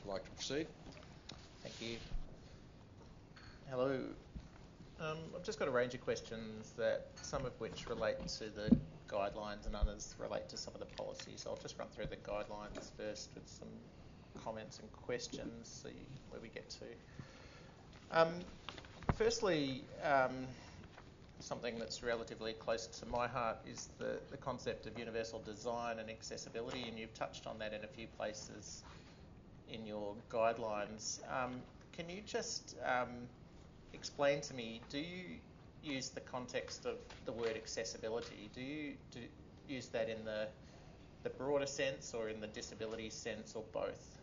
like to proceed? Thank you. Hello. I've just got a range of questions that some of which relate to the guidelines and others relate to some of the policies. I'll just run through the guidelines first with some comments and questions, see where we get to. Firstly, something that's relatively close to my heart is the concept of universal design and accessibility, and you've touched on that in a few places in your guidelines. Can you just explain to me, do you use the context of the word accessibility? Do you use that in the broader sense or in the disability sense, or both?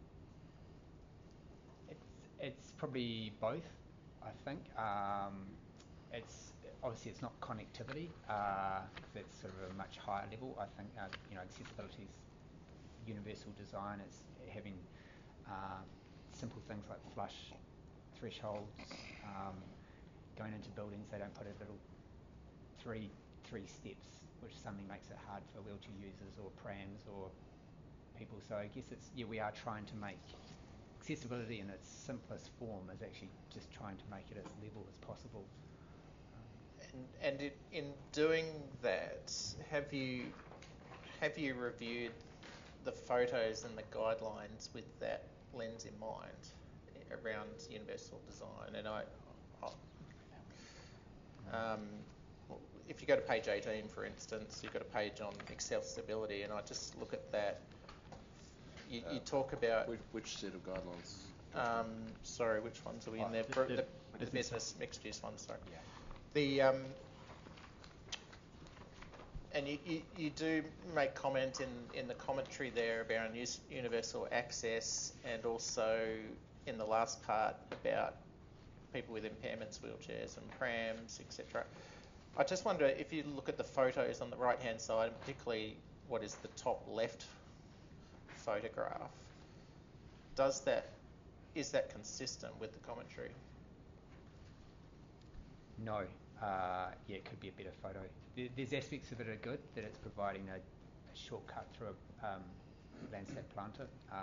It's probably both, I think. It's obviously it's not connectivity, because it's sort of a much higher level. I think accessibility is universal design. It's having simple things like flush thresholds. Going into buildings, they don't put a little three steps, which suddenly makes it hard for wheelchair users or prams or people. So I guess we are trying to make accessibility in its simplest form is actually just trying to make it as level as possible. And in doing that, have you reviewed the photos and the guidelines with that lens in mind around universal design? And if you go to page 18, for instance, you've got a page on accessibility, and I just look at that. You talk about which set of guidelines? Sorry, which ones are we in there? The business mixed use ones. Sorry. Yeah. And you do make comment in the commentary there about universal access, and also in the last part about people with impairments, wheelchairs and prams, etc. I just wonder if you look at the photos on the right-hand side, and particularly what is the top left photograph, is that consistent with the commentary? No. It could be a better photo. There's aspects of it are good, that it's providing a shortcut through a landscape planter.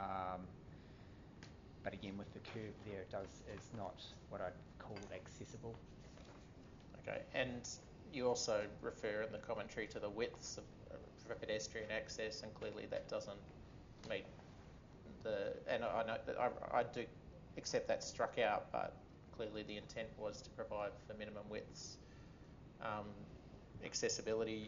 But again, with the curve there, it's not what I'd call accessible. Okay, and you also refer in the commentary to the widths for pedestrian access, and clearly that doesn't meet and I know that I do accept that's struck out, but clearly the intent was to provide for minimum widths. Accessibility,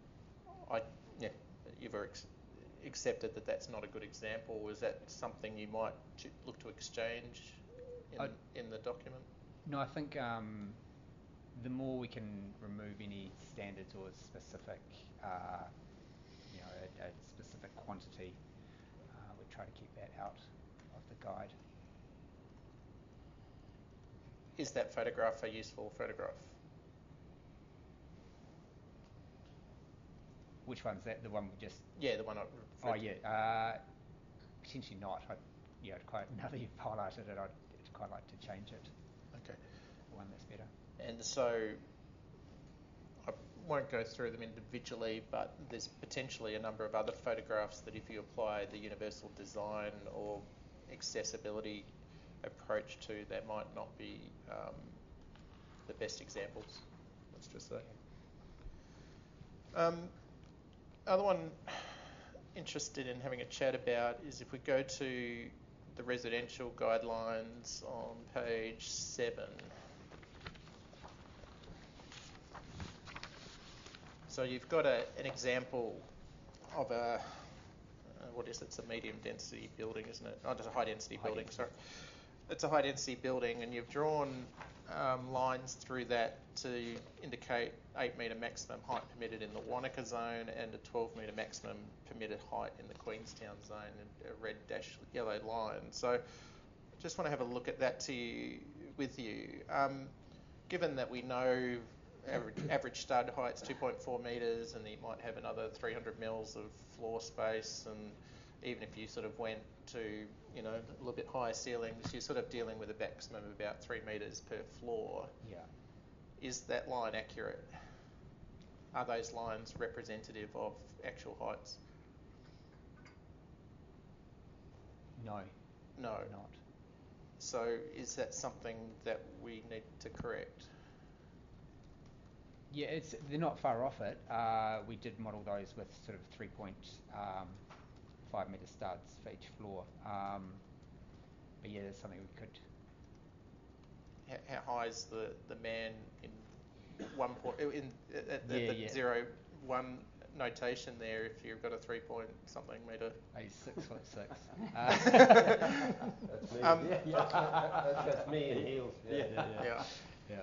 you've accepted that that's not a good example. Is that something you might look to exchange in the document? No, I think the more we can remove any standards or specific, a specific quantity, we try to keep that out of the guide. Is that photograph a useful photograph? Which one's that? The one we just... Yeah, the one I referred to. Potentially not. Now that you've highlighted it, I'd quite like to change it. Okay. One that's better. And so I won't go through them individually, but there's potentially a number of other photographs that if you apply the universal design or accessibility approach to, that might not be the best examples, let's just say. Other one interested in having a chat about is if we go to the residential guidelines on page 7. So you've got an example of it's a medium density building, isn't it? Oh, it's a high density building, sorry. It's a high density building, and you've drawn lines through that to indicate 8 metre maximum height permitted in the Wanaka zone and a 12 metre maximum permitted height in the Queenstown zone, and a red dash yellow line. So I just want to have a look at that with you. Given that we know average stud height's 2.4 metres, and you might have another 300 mils of floor space, and even if you sort of went to a little bit higher ceilings, you're sort of dealing with a maximum of about 3 metres per floor. Yeah. Is that line accurate? Are those lines representative of actual heights? No. No. not. So is that something that we need to correct? Yeah, they're not far off it. We did model those with sort of 3.5 metre studs for each floor. But yeah, that's something we could. How high is the man in at the 0-1 notation there? If you've got a 3 something metre, He's 6'6". That's me. That's me in heels. Yeah.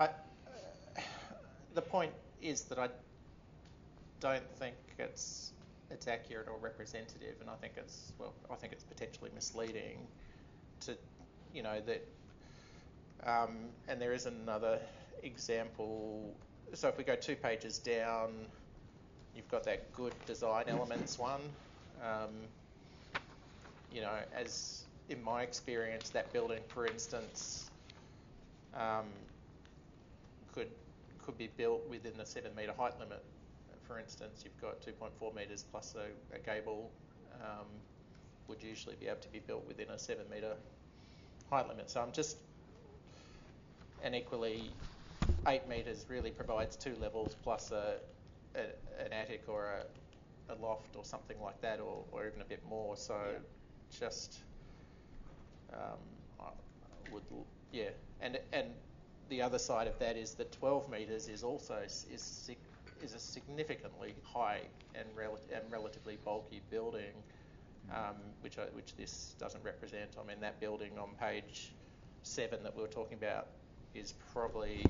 The point is that I don't think it's accurate or representative, and I think it's potentially misleading to, that. And there is another example. So if we go 2 pages down, you've got that good design elements one. As in my experience, that building, for instance, could be built within the 7 metre height limit. For instance, you've got 2.4 metres plus a gable would usually be able to be built within a 7 metre height limit. So and equally, 8 metres really provides 2 levels plus an attic or a loft or something like that, or even a bit more. So just and the other side of that is that 12 metres is also is a significantly high and relatively bulky building, which this doesn't represent. I mean, that building on page 7 that we were talking about is probably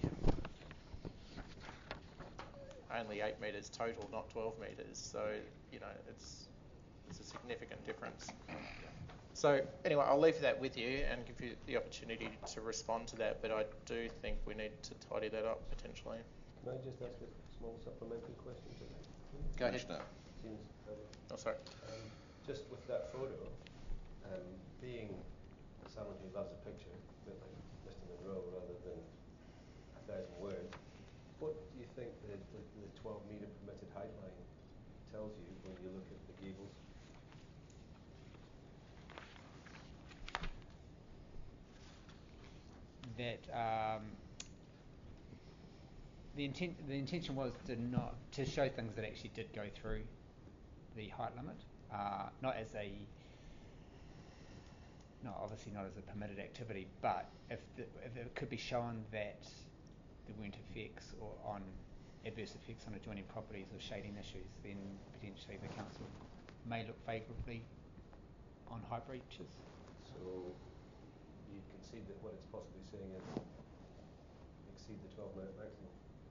only 8 metres total, not 12 metres. So it's a significant difference. So anyway, I'll leave that with you and give you the opportunity to respond to that, but I do think we need to tidy that up potentially. Can I just ask a small supplementary question to that? Go ahead. Sorry. Just with that photo, being someone who loves a picture, a bit like Mr. Monroe, rather than 1,000 words, what do you think the 12 metre permitted height line tells you when you look at the gables? That the intention was to show things that actually did go through the height limit, obviously not as a permitted activity, but if it could be shown that there weren't effects or on adverse effects on adjoining properties or shading issues, then potentially the council may look favourably on high breaches. So you concede that what it's possibly saying is exceed the 12-minute maximum?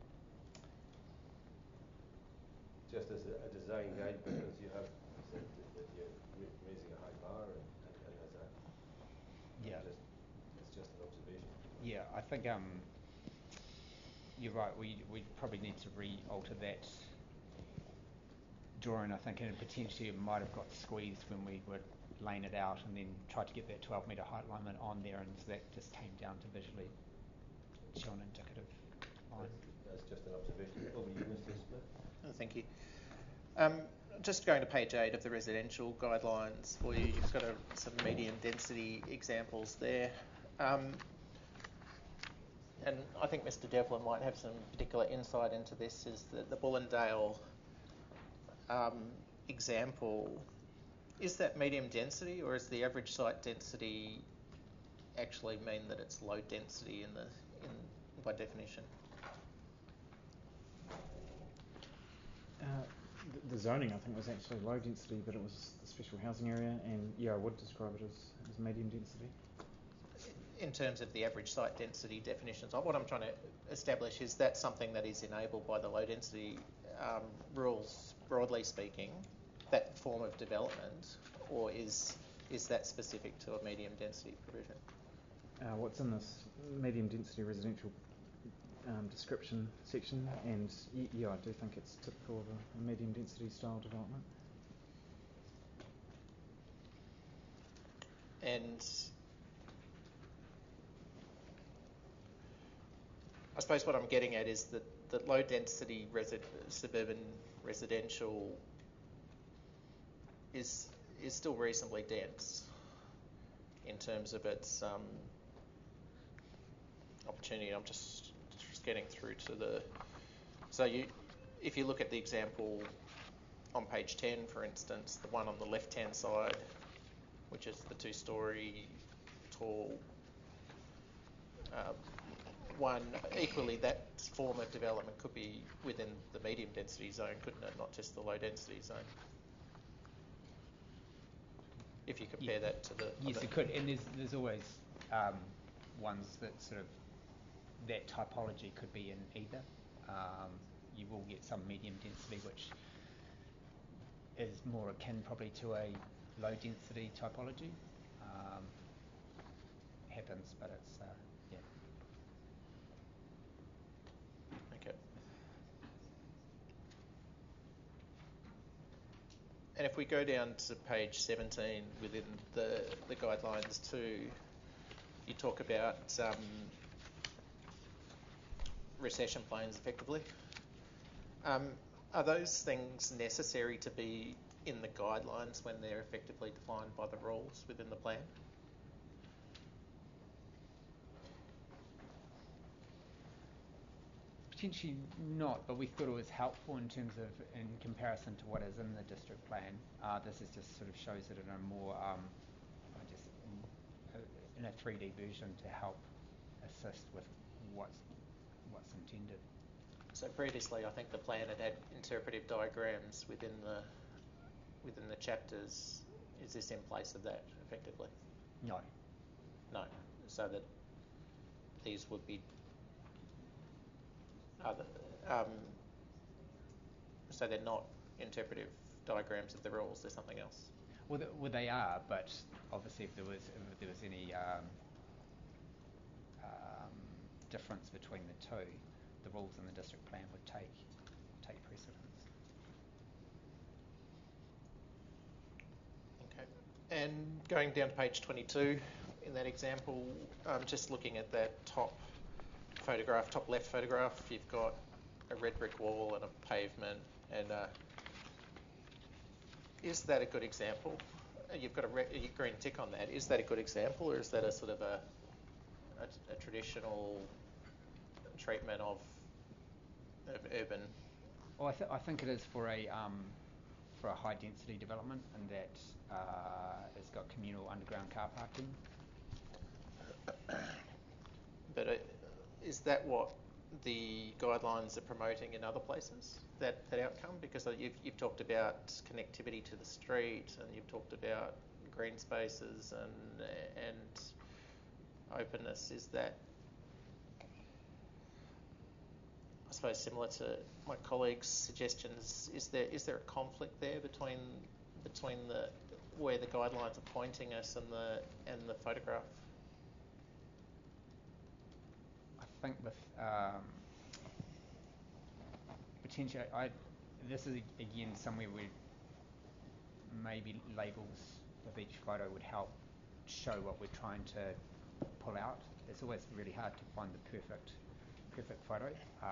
Just as a design guide, because you have said that you're raising a high bar and as that. Yeah. It's just an observation. Yeah, I think you're right. We probably need to re-alter that drawing, I think, and potentially it might have got squeezed when we were laying it out and then tried to get that 12 metre height limit on there, and so that just came down to visually show an indicative line. That's just an observation. Over to you, Mr. Smith. Oh, thank you. Just going to page 8 of the residential guidelines for you, you've got some medium density examples there. And I think Mr. Devlin might have some particular insight into this, is the Bullendale example. Is that medium density, or is the average site density actually mean that it's low density by definition? The zoning, I think, was actually low density, but it was the special housing area, and I would describe it as medium density. In terms of the average site density definitions, what I'm trying to establish is that something that is enabled by the low density rules, broadly speaking, that form of development, or is that specific to a medium density provision? What's in this medium density residential description section, and I do think it's typical of a medium density style development. And I suppose what I'm getting at is that low density suburban residential is still reasonably dense terms of its opportunity. I'm just getting through to the... So if you look at the example on page 10, for instance, the one on the left-hand side, which is the 2-storey tall one, equally that form of development could be within the medium density zone, couldn't it? Not just the low density zone. If you compare that to the... Yes, it could. And there's always ones that sort of, that typology could be in either. You will get some medium density which is more akin probably to a low density typology. Happens, but it's, yeah. Okay. And if we go down to page 17 within the guidelines too, you talk about recession planes effectively. Are those things necessary to be in the guidelines when they're effectively defined by the rules within the plan? Potentially not, but we thought it was helpful in terms of, in comparison to what is in the district plan. This is just sort of shows it in a more, in a 3D version to help assist with what's intended. So previously, I think the plan had interpretive diagrams within the chapters. Is this in place of that effectively? No. No. So that these would be other. So they're not interpretive diagrams of the rules. They're something else. Well, they are, but obviously, if there was any difference between the two, the rules in the district plan would take precedence. Okay. And going down to page 22, in that example, just looking at that top left photograph, you've got a red brick wall and a pavement, and is that a good example? You've got a green tick on that. Is that a good example, or is that a sort of a traditional treatment of urban? Well, I think it is for a high density development, and that it's got communal underground car parking. But is that what the guidelines are promoting in other places, that outcome? Because you've talked about connectivity to the street, and you've talked about green spaces and openness. Is that, I suppose, similar to my colleagues' suggestions? Is there a conflict there between the where the guidelines are pointing us and the photograph? I think with potentially, this is again somewhere where maybe labels of each photo would help show what we're trying to pull out. It's always really hard to find the perfect photo,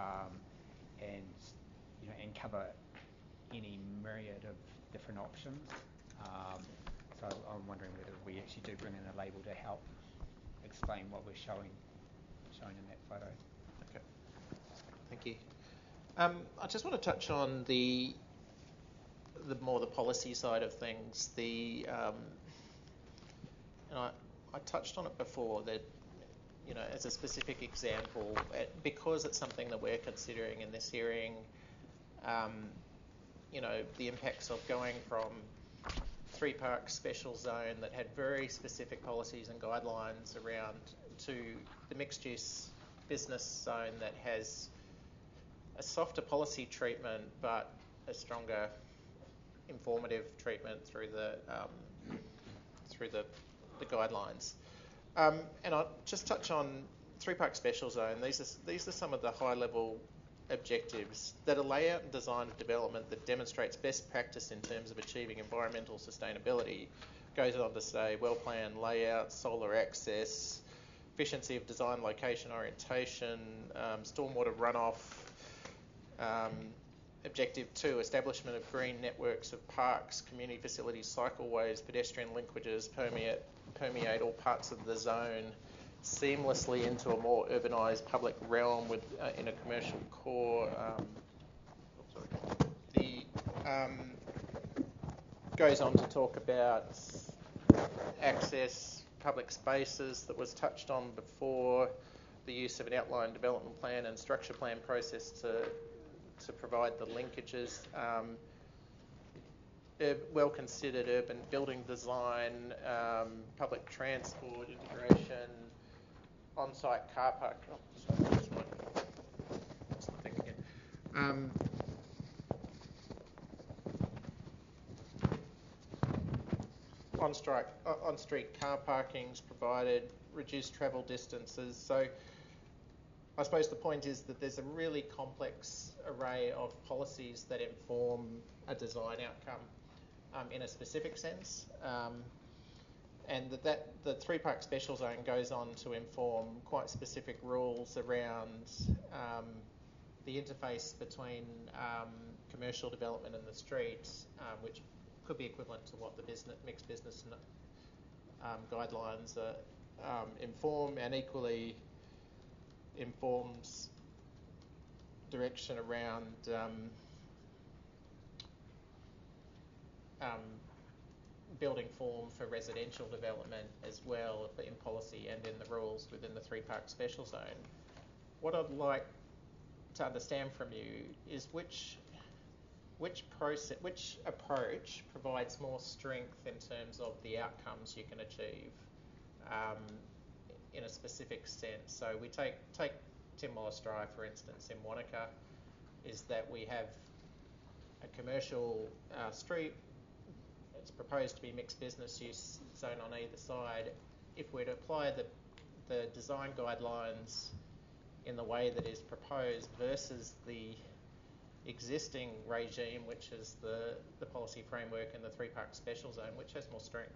and cover any myriad of different options. So I'm wondering whether we actually do bring in a label to help explain what we're showing in that photo. Okay, thank you. I just want to touch on the policy side of things. And I touched on it before that, as a specific example, because it's something that we're considering in this hearing, the impacts of going from 3 park special zone that had very specific policies and guidelines around to the mixed use business zone that has a softer policy treatment but a stronger informative treatment through the guidelines. And I'll just touch on 3 park special zone. These are some of the high level objectives that a layout and design of development that demonstrates best practice in terms of achieving environmental sustainability. Goes on to say well-planned layout, solar access, efficiency of design, location orientation, stormwater runoff, Objective 2, establishment of green networks of parks, community facilities, cycleways, pedestrian linkages permeate all parts of the zone seamlessly into a more urbanised public realm with in a commercial core. Goes on to talk about access, public spaces that was touched on before, the use of an outline development plan and structure plan process to provide the linkages, well-considered urban building design, public transport integration, on-site car park. Oh, sorry, that's my thing again. On-street car parkings provided, reduced travel distances. So I suppose the point is that there's a really complex array of policies that inform a design outcome in a specific sense, and that the three park special zone goes on to inform quite specific rules around the interface between commercial development and the streets, which could be equivalent to what the mixed business guidelines inform, and equally informs direction around building form for residential development as well in policy and in the rules within the three park special zone. What I'd like to understand from you is which approach provides more strength in terms of the outcomes you can achieve in a specific sense. So we take Tim Wallace Drive, for instance, in Wanaka, is that we have a commercial street. It's proposed to be mixed business use zone on either side. If we're to apply the design guidelines in the way that is proposed versus the existing regime, which is the policy framework and the three park special zone, which has more strength?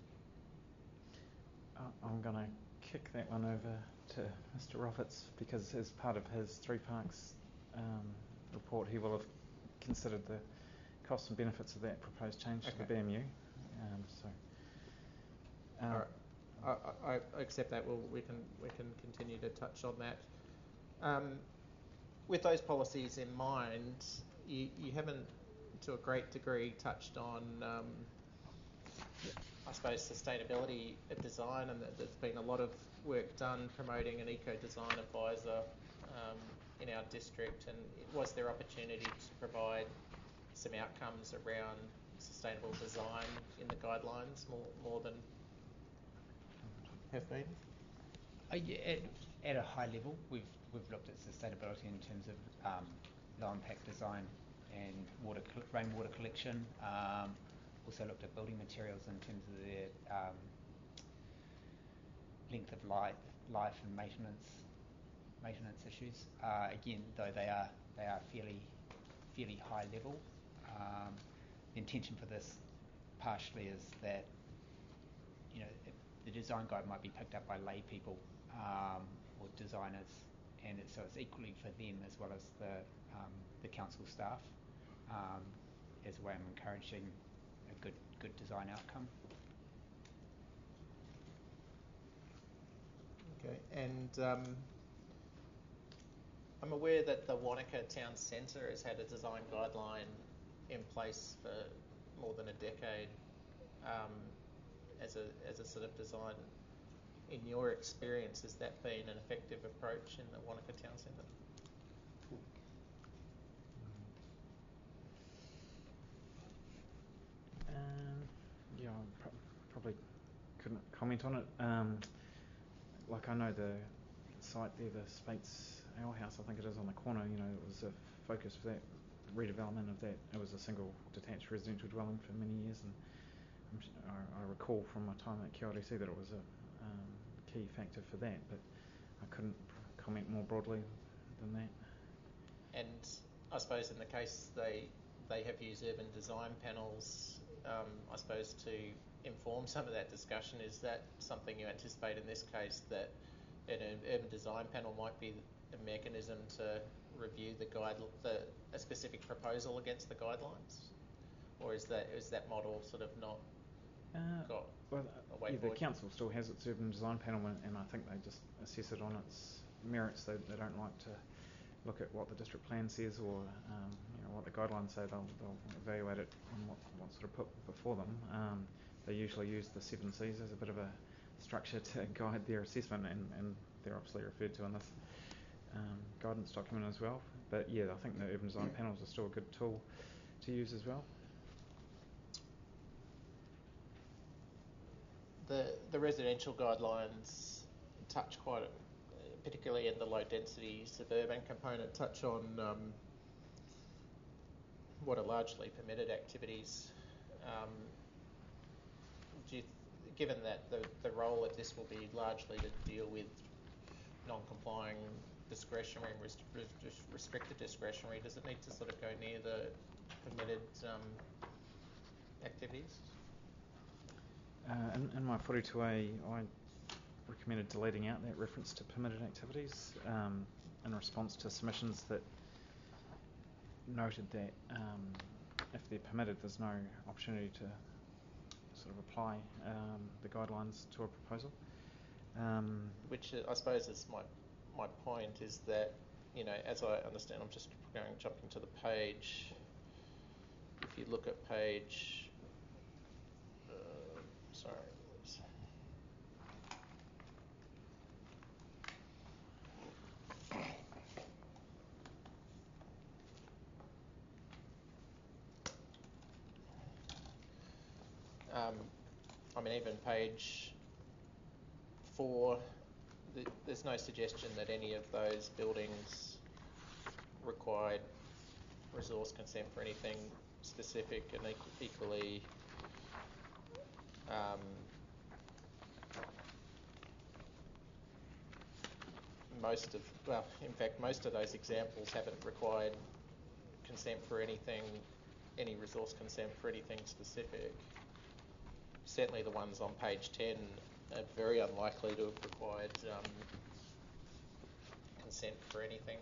I'm going to kick that one over to Mr. Roberts, because as part of his three parks report, he will have considered the costs and benefits of that proposed change to the BMU. All right. I accept that. We can continue to touch on that. With those policies in mind, you haven't, to a great degree, touched on, I suppose, sustainability of design, and that there's been a lot of work done promoting an eco-design advisor in our district, and was there opportunity to provide some outcomes around sustainable design in the guidelines more than have been? At a high level, we've looked at sustainability in terms of low impact design and rainwater collection. Also looked at building materials in terms of their length of life and maintenance issues. Again, though they are fairly high level. The intention for this partially is that the design guide might be picked up by lay people or designers, and so it's equally for them as well as the council staff, as a way of encouraging a good design outcome. Okay, and I'm aware that the Wanaka Town Centre has had a design guideline in place for more than a decade as a sort of design. In your experience, has that been an effective approach in the Wanaka Town Centre? Yeah, I probably couldn't comment on it. I know the site there, the Spates Ale House, I think it is on the corner, it was a focus for that redevelopment of that. It was a single detached residential dwelling for many years, and I recall from my time at QRDC that it was a key factor for that, but I couldn't comment more broadly than that. And I suppose in the case they have used urban design panels, I suppose to inform some of that discussion, is that something you anticipate in this case, that an urban design panel might be a mechanism to review a specific proposal against the guidelines, or is that model sort of not got a way the forward? council still has its urban design panel, and I think they just assess it on its merits. They don't like to look at what the district plan says or what the guidelines say. They'll evaluate it on what's sort of put before them. They usually use the 7 Cs as a bit of a structure to guide their assessment, and they're obviously referred to in this guidance document as well. But yeah, I think the urban design panels are still a good tool to use as well. The residential guidelines touch particularly in the low density suburban component, touch on what are largely permitted activities. Given that the role of this will be largely to deal with non-complying discretionary and restricted discretionary, does it need to sort of go near the permitted activities? In my 42A, I recommended deleting out that reference to permitted activities in response to submissions that noted that if they're permitted, there's no opportunity to sort of apply the guidelines to a proposal. Which I suppose is my point, is that, as I understand, I'm just jumping to the page. If you look at page, even page 4, there's no suggestion that any of those buildings required resource consent for anything specific, and equally most of those examples haven't required consent for any resource consent for anything specific. Certainly the ones on page 10 are very unlikely to have required consent for anything.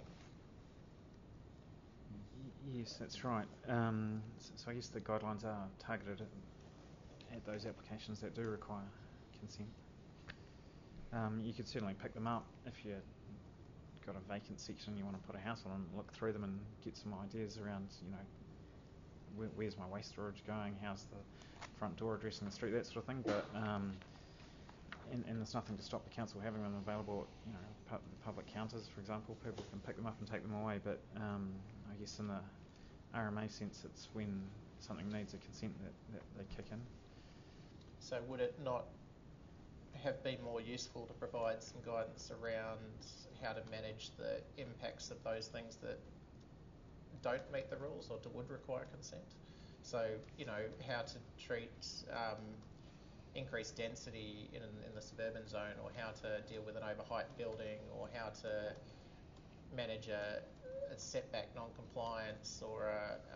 Yes, that's right. So I guess the guidelines are targeted at those applications that do require consent. You could certainly pick them up if you've got a vacant section you want to put a house on, and look through them and get some ideas around, where's my waste storage going, how's the front door addressing the street, that sort of thing. But and there's nothing to stop the council having them available at public counters, for example. People can pick them up and take them away, but I guess in the RMA sense, it's when something needs a consent that they kick in. So would it not have been more useful to provide some guidance around how to manage the impacts of those things that don't meet the rules or would require consent? So, how to treat increased density in the suburban zone, or how to deal with an overheight building, or how to manage a setback non-compliance, or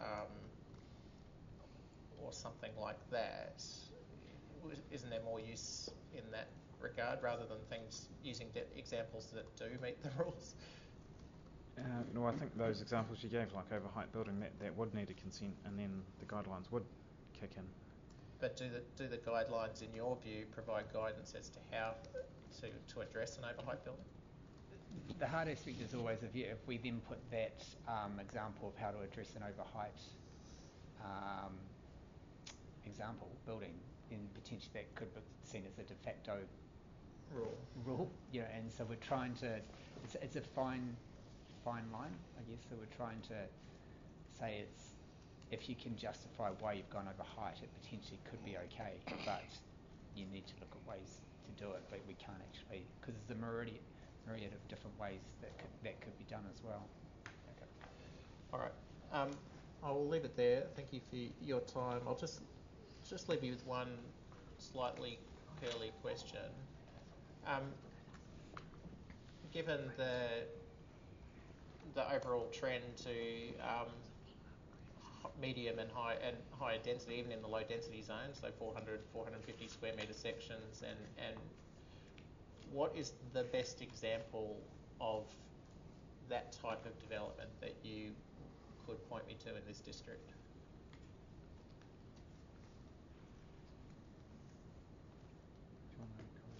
something like that. Isn't there more use in that regard, rather than things using examples that do meet the rules? No, I think those examples you gave, like overheight building, that would need a consent, and then the guidelines would kick in. But do the guidelines, in your view, provide guidance as to how to address an overheight building? The hard aspect is always if we then put that example of how to address an overheight example building, then potentially that could be seen as a de facto rule. And so we're trying to, it's a fine line, I guess. So we're trying to say if you can justify why you've gone over height, it potentially could be okay, but you need to look at ways to do it. But we can't actually, because there's a myriad of different ways that could be done as well. Okay. All right. I will leave it there. Thank you for your time. I'll just leave you with one slightly curly question. Given the overall trend to medium and higher density, even in the low density zones, so 400, 450 square metre sections, and what is the best example of that type of development that you could point me to in this district? Do you want to comment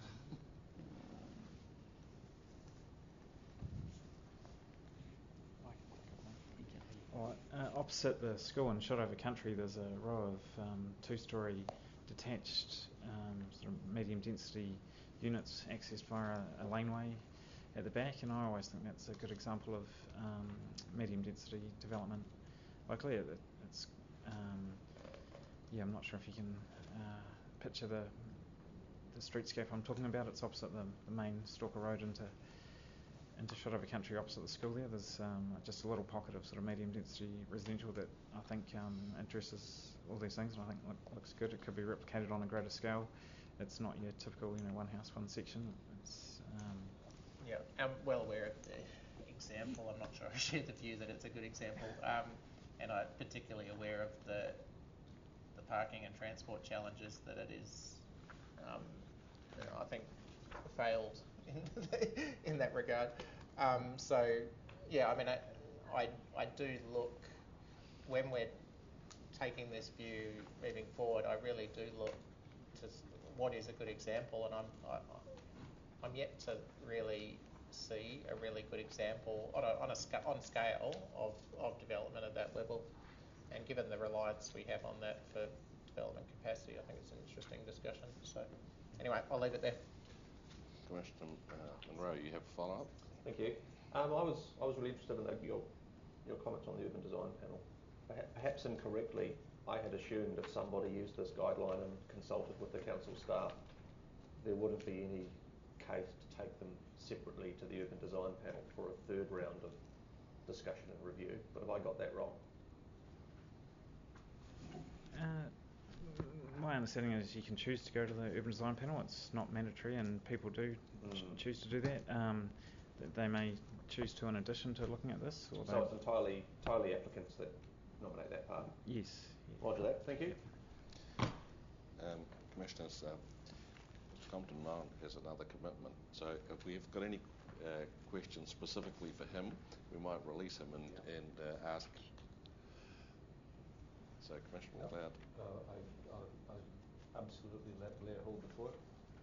on that? I can think of one. All right, opposite the school in Shotover Country, there's a row of two-storey detached sort of medium density units accessed via a laneway at the back, and I always think that's a good example of medium density development locally. It's I'm not sure if you can picture the streetscape I'm talking about. It's opposite the main Stalker Road into Shotover Country, opposite the school there. There's just a little pocket of sort of medium density residential that I think addresses all these things, and I think looks good. It could be replicated on a greater scale. It's not your typical, one house, one section. It's Yeah, I'm well aware of the example. I'm not sure I share the view that it's a good example, and I'm particularly aware of the parking and transport challenges that it is. I think failed in that regard. So yeah, I mean, I do look when we're taking this view moving forward. I really do look to what is a good example, and I'm yet to really see a really good example on scale of development at that level. And given the reliance we have on that for development capacity, I think it's an interesting discussion. So anyway, I'll leave it there. Commissioner Munro, you have a follow-up? Thank you. I was really interested in your comments on the urban design panel. Perhaps incorrectly, I had assumed if somebody used this guideline and consulted with the council staff, there wouldn't be any case to take them separately to the urban design panel for a third round of discussion and review. But have I got that wrong? My understanding is you can choose to go to the urban design panel. It's not mandatory, and people do choose to do that. They may choose to in addition to looking at this. Or so it's entirely applicants that nominate that part? Yes. Roger that. Thank you. Commissioners, Mr. Compton Mount has another commitment. So if we've got any questions specifically for him, we might release him and ask. So, Commissioner McLeod. I absolutely let Blair hold the floor.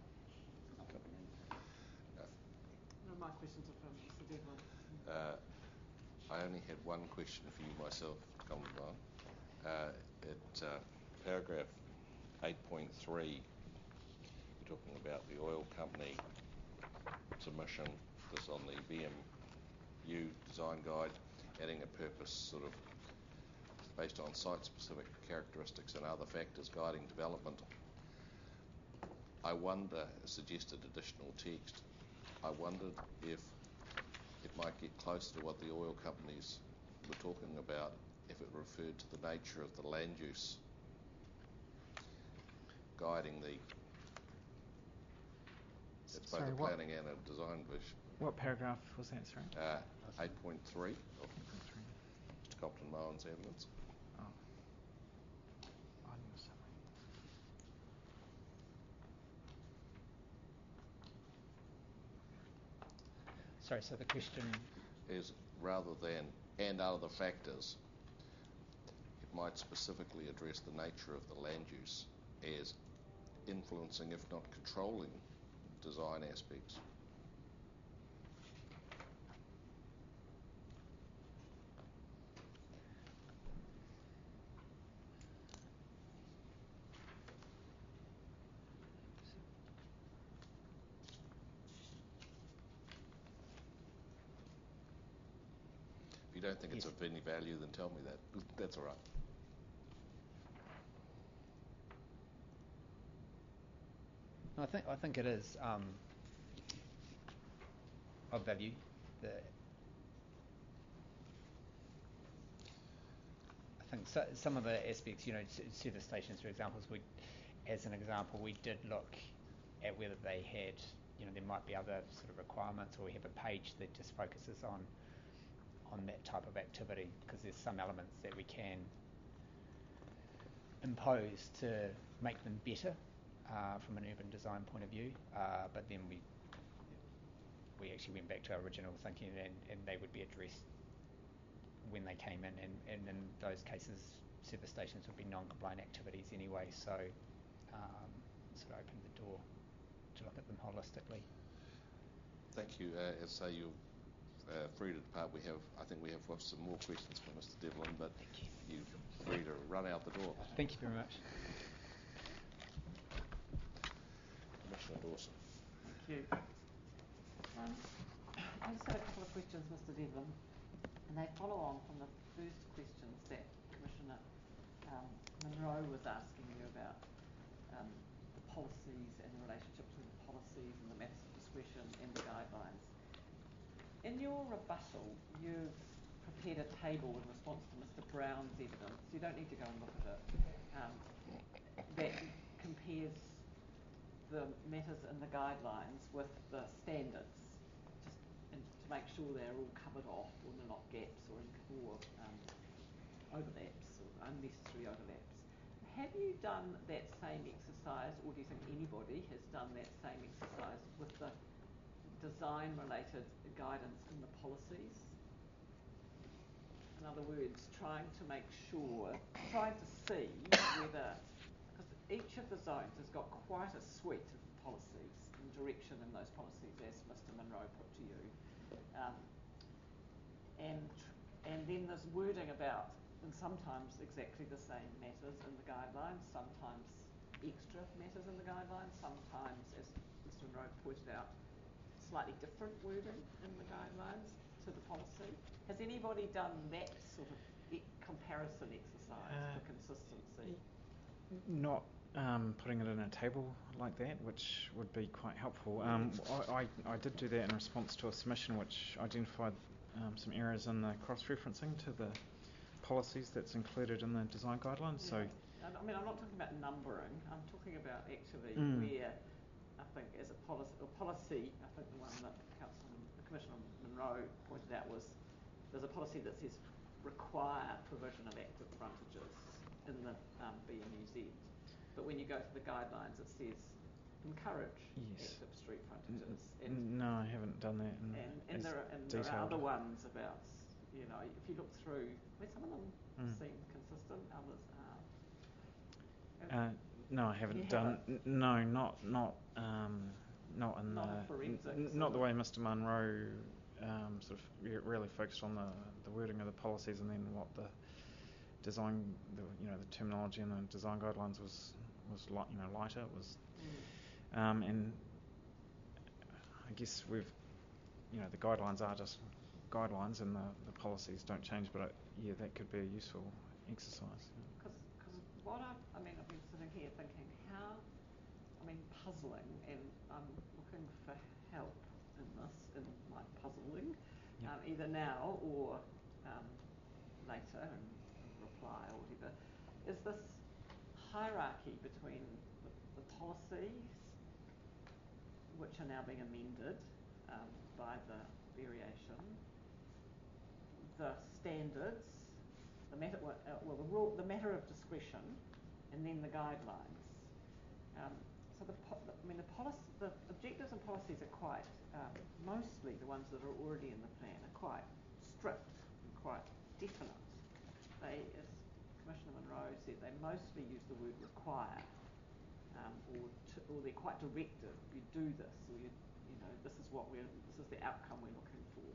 No, my questions are from Mr. Devlin. I only had one question for you myself, Commandant. At paragraph 8.3, you're talking about the oil company submission, this on the BMU design guide, adding a purpose sort of based on site-specific characteristics and other factors guiding development. I wonder, suggested additional text, I wondered if it might get closer to what the oil companies were talking about if it referred to the nature of the land use guiding it's both a planning and a design vision. What paragraph was that, sorry? 8.3 of Mr. Compton Mowen's evidence. Sorry, so the question is rather than and other factors, it might specifically address the nature of the land use as influencing, if not controlling, design aspects. If you don't think it's of any value, then tell me that. That's all right. I think it is of value. I think some of the aspects, service stations, for example, as an example, we did look at whether they had, there might be other sort of requirements, or we have a page that just focuses on that type of activity, because there's some elements that we can impose to make them better from an urban design point of view, but then we we actually went back to our original thinking, and they would be addressed when they came in, and in those cases, service stations would be non-compliant activities anyway, so sort of opened the door to look at them holistically. Thank you. As say you're free to depart. I think we have some more questions for Mr. Devlin, but you're free to run out the door. Thank you very much. Commissioner Dawson. Thank you. I just had a couple of questions, Mr. Devlin, and they follow on from the first questions that Commissioner Munro was asking you about the policies and the relationship between the policies and the matters of discretion and the guidelines. In your rebuttal, you've prepared a table in response to Mr. Brown's evidence. You don't need to go and look at it. That compares the matters in the guidelines with the standards, just to make sure they're all covered off, or they're not gaps or overlaps or unnecessary overlaps. Have you done that same exercise, or do you think anybody has done that same exercise with the design-related guidance in the policies? In other words, trying to see whether, because each of the zones has got quite a suite of policies and direction in those policies, as Mr. Munro put to you, and then there's wording about, and sometimes exactly the same matters in the guidelines, sometimes extra matters in the guidelines, sometimes, as Mr. Munro pointed out, slightly different wording in the guidelines to the policy. Has anybody done that sort of comparison exercise for consistency? Not putting it in a table like that, which would be quite helpful. I did do that in response to a submission which identified some errors in the cross-referencing to the policies that's included in the design guidelines. Yeah. So, I mean, I'm not talking about numbering. I'm talking about actually where I think as a policy, I think the one that Commissioner Munro pointed out was there's a policy that says require provision of active frontages in the BMUZ. But when you go to the guidelines, it says encourage active street frontages. No, I haven't done that. And there are other ones about, you know, if you look through, where some of them seem consistent, others are. No, I haven't done. No, not in not the way Mr. Munro sort of really focused on the wording of the policies, and then what the design, the terminology in the design guidelines was lighter. It was, and I guess the guidelines are just guidelines, and the policies don't change. But that could be a useful exercise. Because I've been sitting here thinking puzzling, and I'm looking for help in my puzzling, either now or later in reply or whatever. Is this hierarchy between the policies, which are now being amended by the variation, the standards, the matter of discretion, and then the guidelines. So the objectives and policies are quite, mostly the ones that are already in the plan are quite strict and quite definite. They, as Commissioner Munro said, they mostly use the word require, or they're quite directive. You do this, or this is the outcome we're looking for.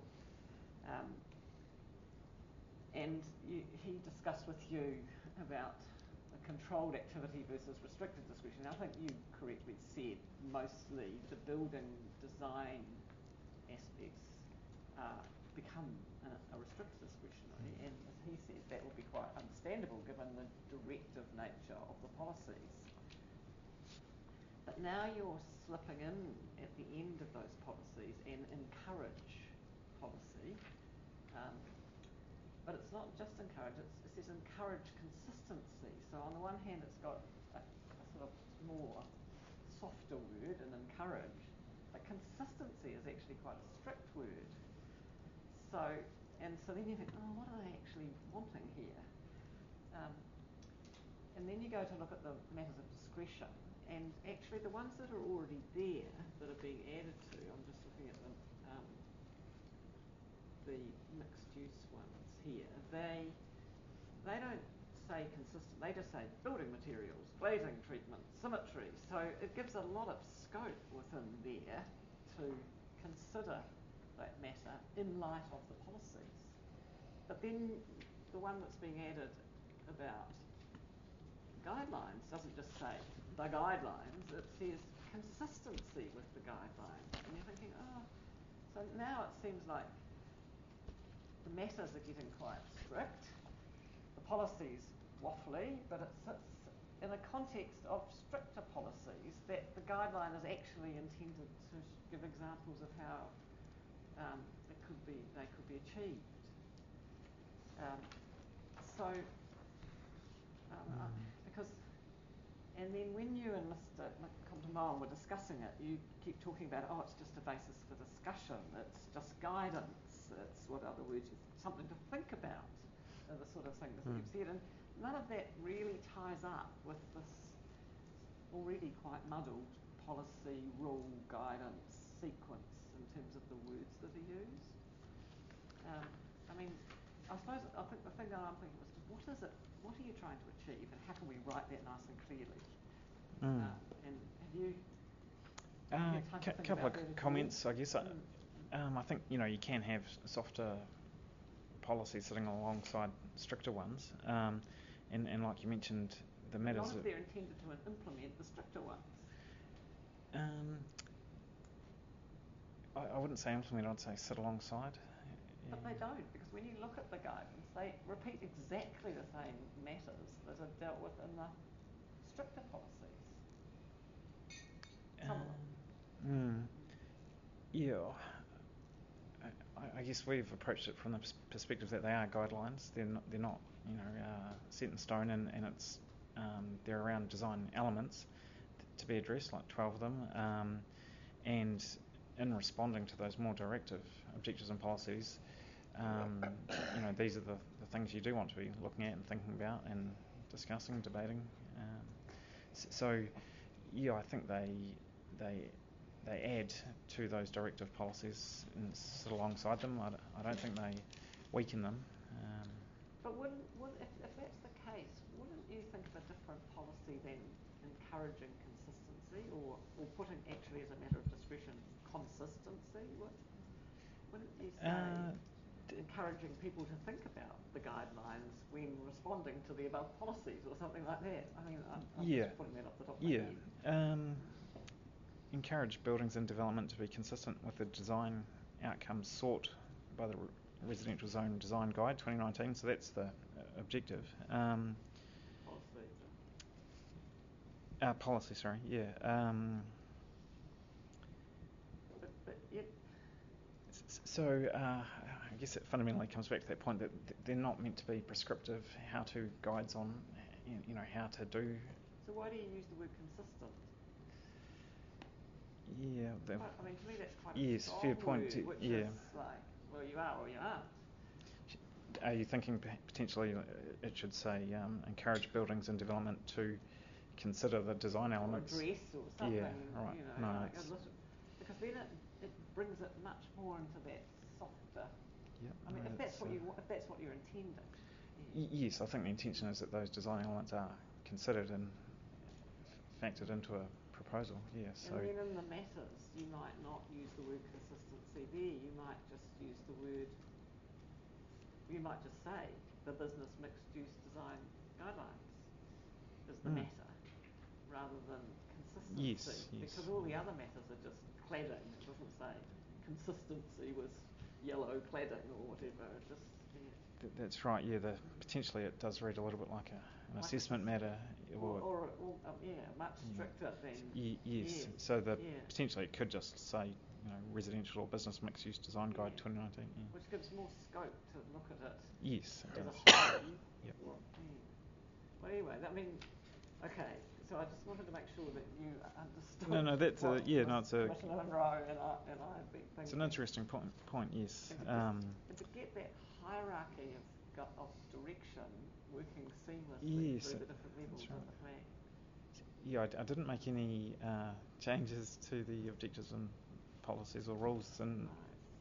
And he discussed with you about a controlled activity versus restricted discretion. I think you correctly said mostly the building design aspects become a restricted discretionary, and as he said, that would be quite understandable given the directive nature of the policies. But now you're slipping in at the end of those policies and encourage policy. But it's not just encourage, it says encourage consistency. So on the one hand, it's got a sort of more softer word in encourage, but consistency is actually quite a strict word. So then you think, what are they actually wanting here? And then you go to look at the matters of discretion, and actually the ones that are already there, that are being added to, I'm just looking at them, the mixed use ones here, they don't say consistent, they just say building materials, glazing treatment, symmetry. So it gives a lot of scope within there to consider that matter in light of the policies. But then the one that's being added about guidelines doesn't just say the guidelines, it says consistency with the guidelines. And you're thinking, oh, so now it seems like the matters are getting quite strict, the policies waffly, but it sits in a context of stricter policies that the guideline is actually intended to give examples of how they could be achieved. Because, and then when you and Mr. Contamone were discussing it, you keep talking about, oh, it's just a basis for discussion, it's just guidance, it's, what other words, something to think about, the sort of things that you've said. And none of that really ties up with this already quite muddled policy, rule, guidance, sequence in terms of the words that are used. I mean, I suppose I think the thing that I'm thinking was, what is it? What are you trying to achieve, and how can we write that nice and clearly? And have you? A couple of comments, I guess. I think you can have softer policies sitting alongside stricter ones, and like you mentioned, the matters. Not if they're intended to implement the stricter ones. I wouldn't say implement. I'd say sit alongside. But they don't, because when you look at the guidance, they repeat exactly the same matters that are dealt with in the stricter policies. Some of them. Yeah. I guess we've approached it from the perspective that they are guidelines. They're not set in stone, and it's they're around design elements to be addressed, like 12 of them. And in responding to those more directive objectives and policies, these are the things you do want to be looking at and thinking about and discussing, debating. I think they add to those directive policies and sit alongside them. I don't think they weaken them. But if that's the case, wouldn't you think of a different policy than encouraging consistency, or putting actually as a matter of discretion consistency? Wouldn't you say encouraging people to think about the guidelines when responding to the above policies or something like that? I mean, I'm just putting that off the top of my head. Encourage buildings and development to be consistent with the design outcomes sought by the Residential Zone Design Guide 2019. So that's the objective. Policy, sorry. Yeah. I guess it fundamentally comes back to that point that they're not meant to be prescriptive how-to guides on, how to do. So why do you use the word consistent? Yeah. I mean, to me that's quite a strong fair point. Word, which is like, well, you are or you aren't. Are you thinking potentially it should say encourage buildings and development to consider the design elements? Or address or something. Yeah, right. Because then it brings it much more into that softer. Yep, I mean, if that's what you're intending. Yes, I think the intention is that those design elements are considered and factored into a proposal. Yeah. And then in the matters, you might not use the word consistency there. You might just use the word. You might just say the business mixed-use design guidelines is the matter, rather than consistency. Yes. Because all the other matters are just cladding. It doesn't say consistency with yellow cladding or whatever. It just That's right. Yeah. Potentially it does read a little bit like an assessment matter, or much stricter than. Yes. So potentially it could just say residential or business mixed use design guide 2019. Yeah. Which gives more scope to look at it. Yes, it does. Yep. Well, anyway, okay. So I just wanted to make sure that you understood. No, that's Commissioner Monroe and I have been thinking. It's an interesting point. Yes. And to get that hierarchy of direction working seamlessly through the different levels of the flag. Yeah, I didn't make any changes to the objectives and policies or rules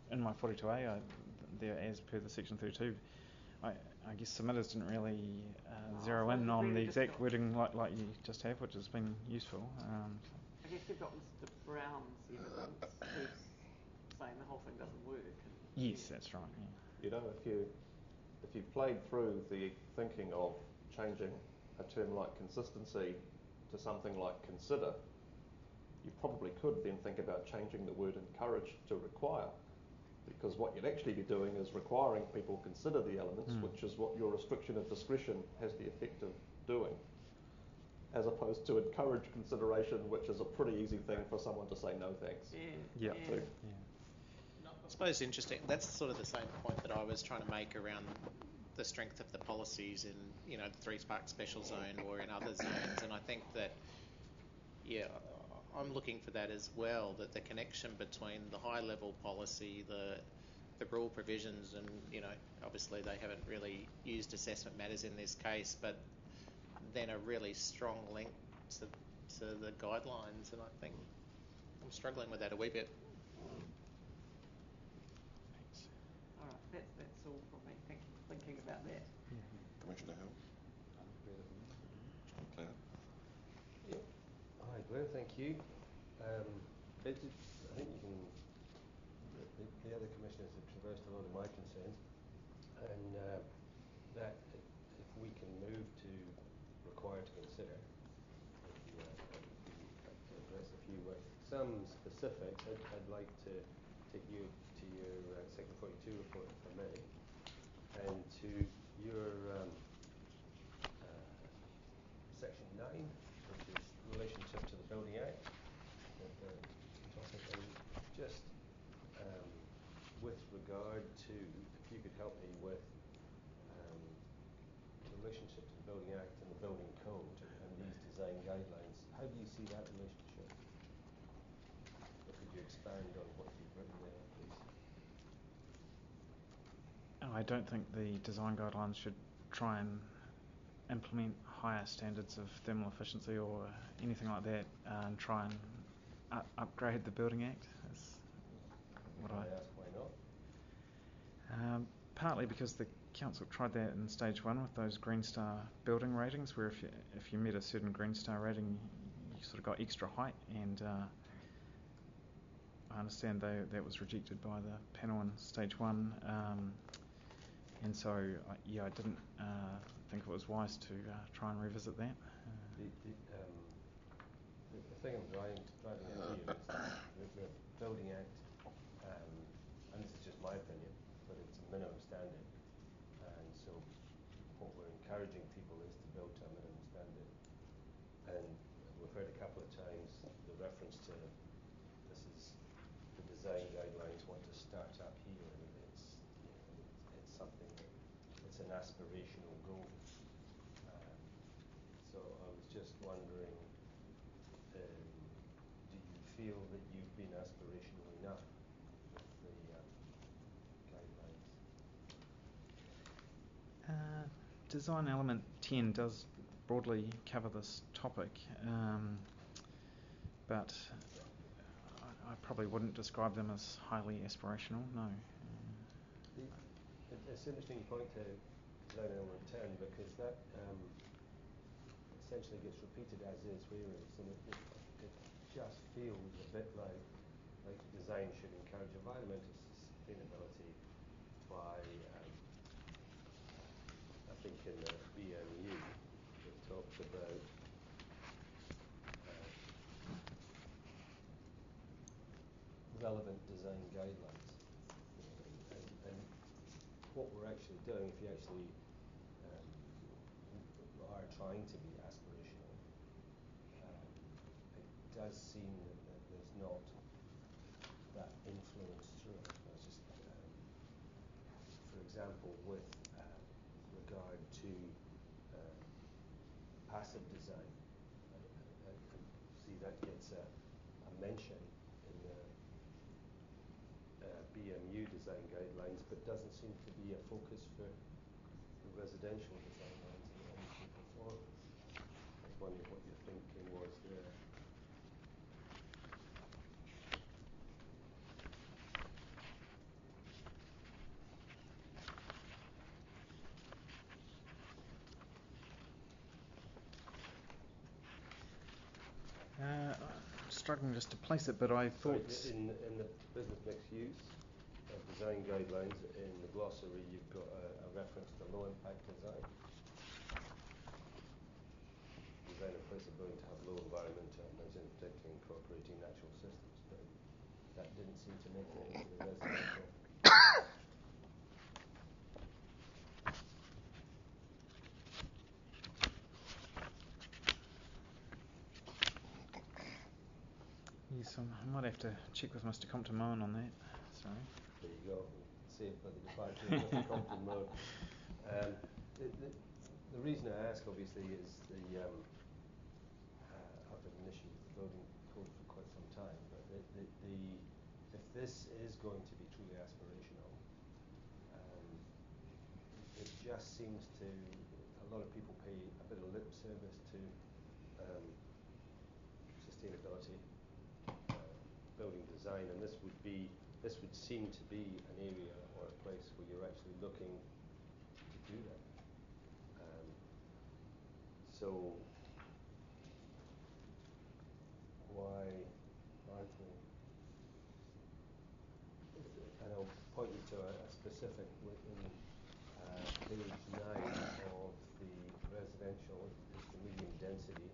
in my 42A, there as per the section 32, I guess submitters didn't really zero so in you've on really the just exact got- wording like you just have, which has been useful. I guess you've got Mr. Brown's evidence who's saying the whole thing doesn't work. And Yes, that's right. Yeah. You know, if you played through the thinking of changing a term like consistency to something like consider, you probably could then think about changing the word encourage to require, because what you'd actually be doing is requiring people consider the elements, which is what your restriction of discretion has the effect of doing, as opposed to encourage consideration, which is a pretty easy thing for someone to say no thanks. Yeah. to. I suppose interesting. That's sort of the same point that I was trying to make around the strength of the policies in, the Three Sparks Special Zone or in other zones, and I think that, I'm looking for that as well. That the connection between the high level policy, the rule provisions, and obviously they haven't really used assessment matters in this case, but then a really strong link to the guidelines, and I think I'm struggling with that a wee bit. All right, that's all from me. Thank you for thinking about that. Commissioner Hill, John Cloud. Yep. Hi, Blair. Thank you. I think you can. The other commissioners have traversed a lot of my concerns, and that if we can move to require to consider, to address a few with some specifics, I'd like to take you to your Section 42 report, if I may, and to your Section 9, which is relationship to the Building Act, the topic. And just with regard to, if you could help me with relationship to the Building Act and the Building Code and these design guidelines, how do you see that relationship? Or could you expand on what you've written there, please? I don't think the design guidelines should try and implement higher standards of thermal efficiency or anything like that, and try and upgrade the Building Act. Is what Can I ask why not? Partly because the council tried that in stage 1 with those Green Star building ratings, where if you met a certain Green Star rating, you sort of got extra height, and I understand that was rejected by the panel in stage 1, and so I didn't think it was wise to try and revisit that. The thing I'm driving at here is the Building Act, and this is just my opinion, but it's a minimum standard, and so what we're encouraging people is to build to a minimum standard. And we've heard a couple of times the reference to this is the design guidelines want to start up here. It's something that it's an aspirational goal. So I was just wondering, do you feel that you've been aspirational enough with the guidelines? Design element 10 does broadly cover this topic, but I probably wouldn't describe them as highly aspirational, no. It's interesting you point to design element 10, because that essentially gets repeated as is where is, and it just feels a bit like design should encourage environmental sustainability by I think in the BMU it talks about relevant design guidelines, and what we're actually doing, if you actually are trying to be aspirational, it does seem that there's not that influence through it. I was just, for example, with regard to passive design, I see that gets a mention in the BMU design guidelines, but doesn't seem to be a focus for the residential design lines in any shape or form. I was wondering what your thinking was there. struggling just to place it, but I Sorry, thought in the business mixed use design guidelines, in the glossary, you've got a reference to low impact design. Design and place a building to have low environmental emissions, protecting and incorporating natural systems, but that didn't seem to make it into the residential. yes, I might have to check with Mr. Compton-Mowen on that. Sorry. There you go. Saved by the departure of Mr. Compton-Mowen. The reason I ask, obviously, is I've had an issue with the building code for quite some time, but if this is going to be truly aspirational, it just seems to, a lot of people pay a bit of lip service to sustainability, building design, and this would seem to be an area or a place where you're actually looking to do that. So why aren't we? And I'll point you to a specific in page 9 of the residential, it's the medium density.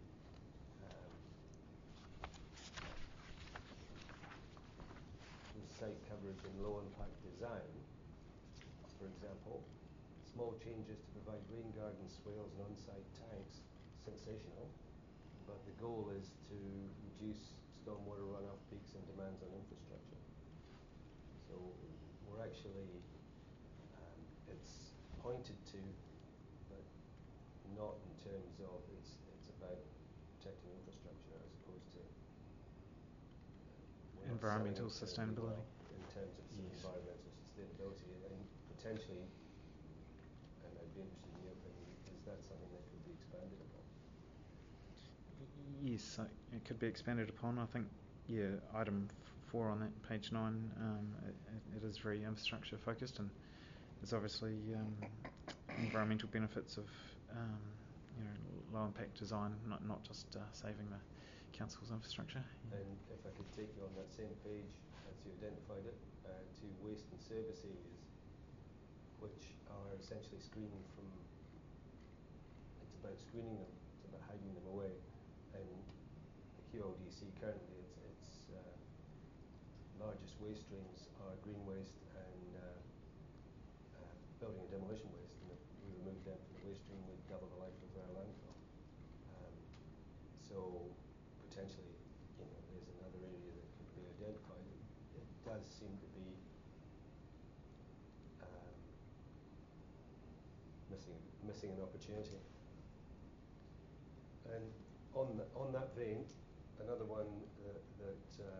Site coverage and low impact design, for example, small changes to provide rain gardens, swales and on-site tanks, sensational, but the goal is to reduce stormwater runoff peaks and demands on infrastructure. So we're actually, it's pointed to, but not in terms of it's about protecting infrastructure as opposed to environmental sustainability. In terms of environmental sustainability, and potentially, and I'd be interested in your opinion, is that something that could be expanded upon? Yes, it could be expanded upon. I think, item 4 on that page 9, it is very infrastructure focused, and there's obviously environmental benefits of low impact design, not just saving the council's infrastructure. And if I could take you on that same page, as you identified it, to waste and service areas, which are essentially screened from, it's about screening them, it's about hiding them away. And the QLDC currently, its largest waste streams are green waste and building and demolition waste, and if we remove them from the waste stream, we'd double the life of our landfill. So potentially, there's another area that could be identified. It does seem to be missing an opportunity. And on that vein, another one that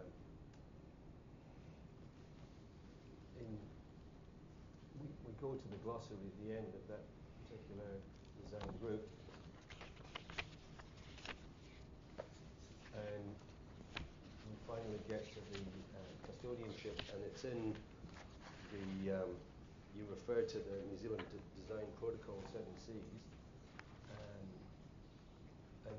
we go to the glossary at the end of that particular design group, and we finally get to the custodianship, and it's in the you refer to the New Zealand Design Protocol 7Cs, and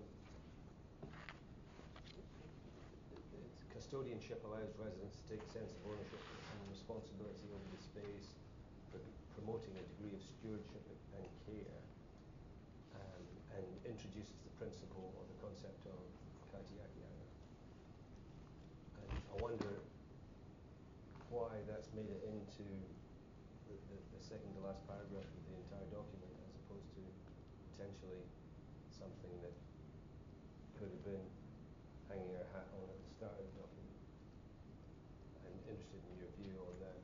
custodianship allows residents to take a sense of ownership and responsibility over the space, promoting a degree of stewardship and care, and introduces the principle or the concept of kaitiaki-anga. And I wonder why that's made it into the second to last paragraph of the entire document, as opposed to potentially something that could have been hanging our hat on at the start of the document. I'm interested in your view on that.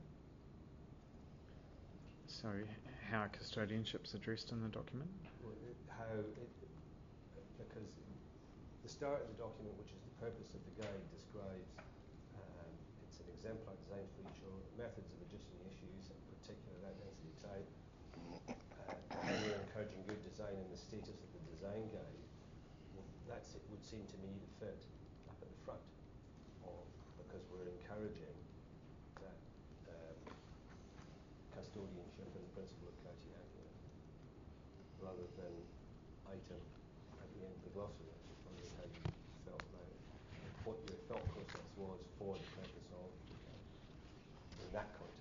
Sorry, how are custodianships addressed in the document? Because the start of the document, which is the purpose of the guide, describes it's an exemplar design for each other, methods of addressing issues, in particular that density type, how we're encouraging good design and the status of the design guide. Well, it would seem to me to fit up at the front, because we're encouraging that custodianship and the principle of kaitiaki, rather than item at the end of the glossary. I was just wondering how you felt about it, what your thought was for the purpose of, in that context.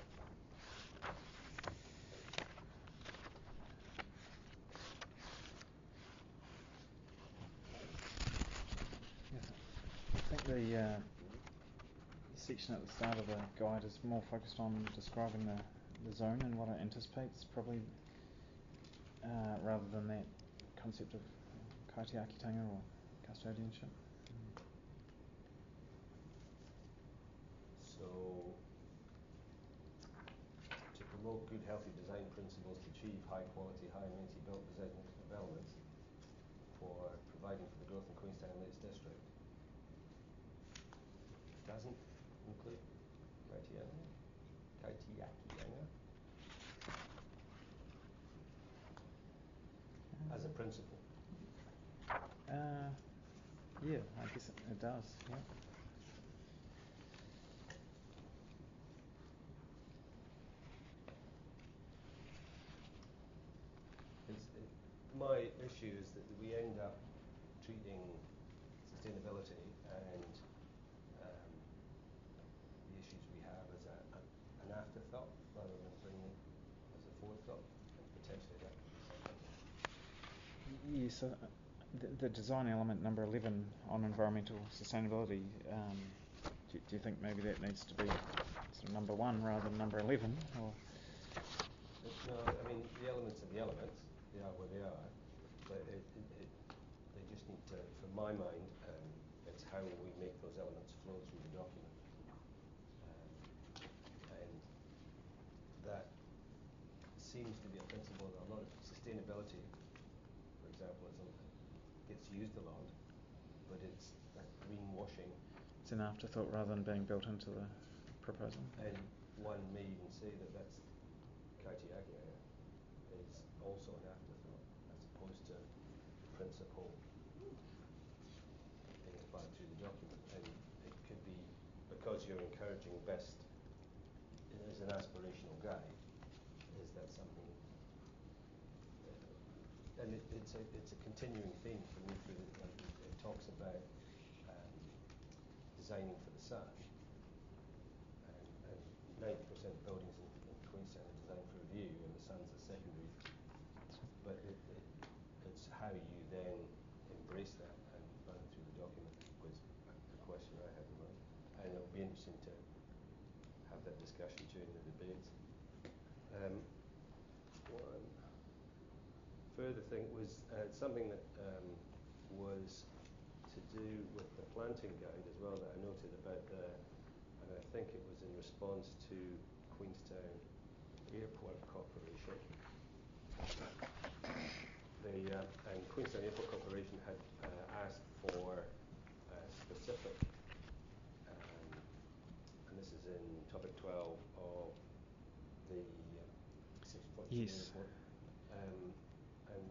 Yes, I think the section at the start of the guide is more focused on describing the zone and what it anticipates, probably, rather than that concept of kaitiakitanga or custodianship. So, to promote good, healthy design principles to achieve high quality, high amenity built developments for providing for the growth in Queenstown and its district. Doesn't include kaitiakitanga as a principle. Yeah, I guess it does. Yeah. My issue is that we end up treating sustainability and the issues we have as an afterthought rather than bringing it as a forethought, and potentially that could be something. Yes, the design element number 11 on environmental sustainability. Do you think maybe that needs to be sort of number 1 rather than number 11? Or? No, I mean the elements are the elements. They are where they are, but they just need to, for my mind, it's how we make those elements flow through the document, and that seems to be a principle that a lot of sustainability, for example, gets used a lot, but it's that greenwashing. It's an afterthought rather than being built into the proposal. And one may even say that that's kaitiakitanga is also an afterthought, as opposed to the principle being applied through the document. And it could be because you're encouraging best as an aspirational guide. Is that something? And it's a continuing theme for me through it. Like it talks about designing for the sun, and 90% of buildings in Queenstown are designed for a view, and the sun's a secondary. But it's how you then embrace that and run it through the document was the question I had in mind, and it'll be interesting to have that discussion during the debates. One further thing was something that was to do with the planting guide as well, that I noted about and I think it was in response to Queenstown Airport Corporation. And Queenstown Airport Corporation had asked for specific, and this is in topic 12 of the section 42 Yes. report, and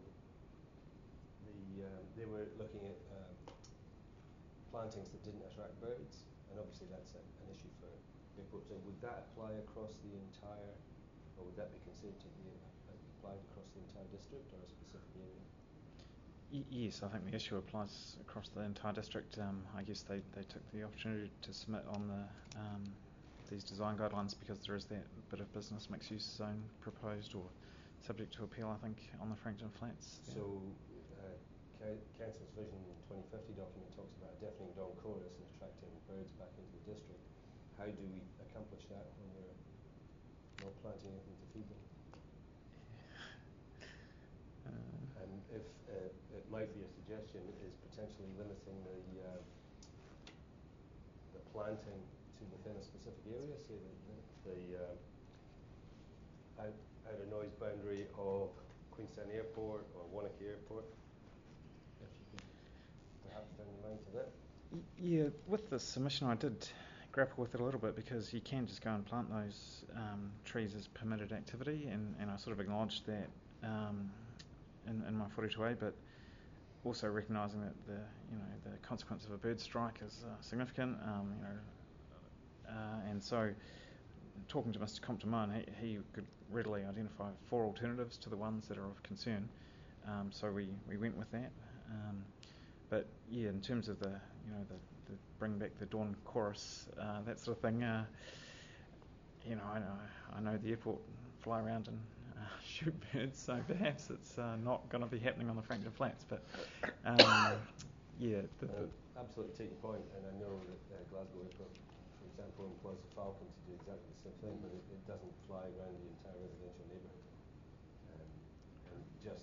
they were looking at plantings that didn't attract birds, and obviously that's an issue for airports. So would that apply across the entire, or would that be considered to be applied across the entire district or a specific area? Yes, I think the issue applies across the entire district. I guess they took the opportunity to submit on the these design guidelines because there is that bit of business mixed use zone proposed or subject to appeal, I think, on the Frankton Flats. Yeah. So Council's Vision 2050 document talks about a deafening dawn chorus and attracting birds back into the district. How do we accomplish that when we're not planting anything to feed them? And if it might be a suggestion, is potentially limiting the planting to within a specific area, say the outer noise boundary of Queenstown Airport or Wanaka Airport. If you could perhaps turn your mind to that. Yeah, with the submission I did grapple with it a little bit because you can just go and plant those trees as permitted activity, and I sort of acknowledged that in my 42A, but also recognising that the consequence of a bird strike is significant, and so talking to Mr. Compton, he could readily identify 4 alternatives to the ones that are of concern, so we went with that. But yeah, in terms of the bring back the dawn chorus, that sort of thing. You know, I know the airport fly around and shoot birds, so perhaps it's not going to be happening on the Frankton Flats. But yeah, absolutely take your point, and I know that Glasgow Airport, for example, employs the Falcon to do exactly the same thing, but it doesn't fly around the entire residential neighbourhood. And just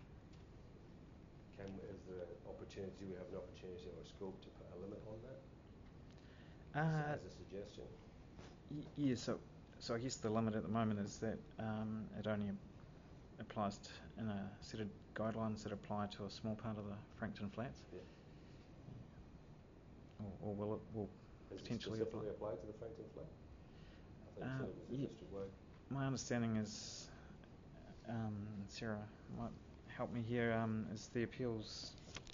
is there an opportunity? Do we have an opportunity or a scope to put a limit on that? As a suggestion. Yeah. So I guess the limit at the moment is that it only applies in a set of guidelines that apply to a small part of the Frankton Flats. Yeah. Or will it potentially specifically apply to the Frankton Flat? I think so. It was a district-wide. My understanding is, Sarah might help me here, is the appeals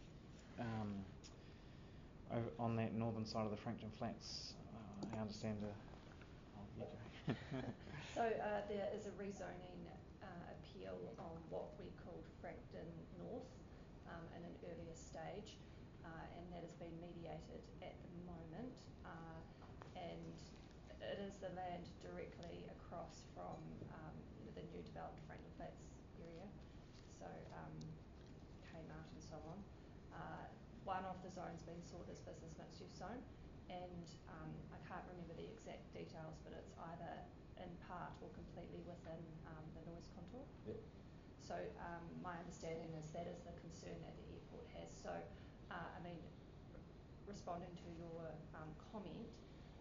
over on that northern side of the Frankton Flats. I understand. You go. So there is a rezoning appeal on what we called Frankton North in an earlier stage, and that has been mediated at the moment. And it is the land directly across from the new developed Frankton Flats area, so Kmart and so on. One of the zones being sought is business mixed use zone, and I can't remember the exact details, but it's either in part or completely within the noise contour. Yep. So my understanding is that is the concern that the airport has. So I mean, responding to your comment,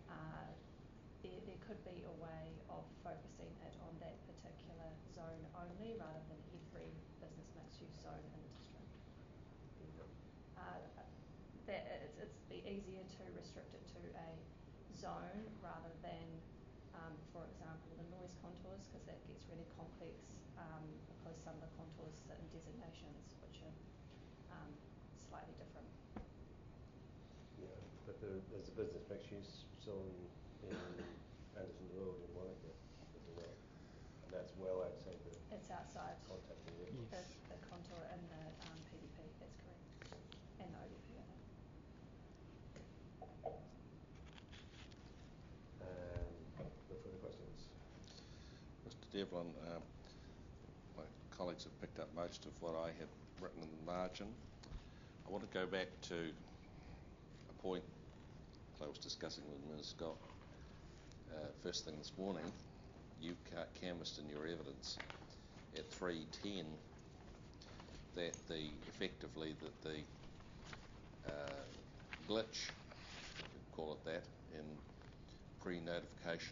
there could be a way of focusing it on that particular zone only, rather than every business mixed use zone in the district. That it's be easier to restrict it to a zone rather than, for example, the noise contours, because that gets really complex because some of the contours sit in designations which are slightly different. Yeah, but there's a business mixed use zone in Anderson Road in Wanaka, is there not? And that's well outside the. It's outside. Contact of the airport. Yes. The contour in the PDP, that's correct, and the ODP, I think. No further questions? Mr. Devlin, my colleagues have picked up most of what I had written in the margin. I want to go back to a point that I was discussing with Ms. Scott first thing this morning. You canvassed in your evidence at 3:10 that effectively the glitch, if you could call it that, in pre-notification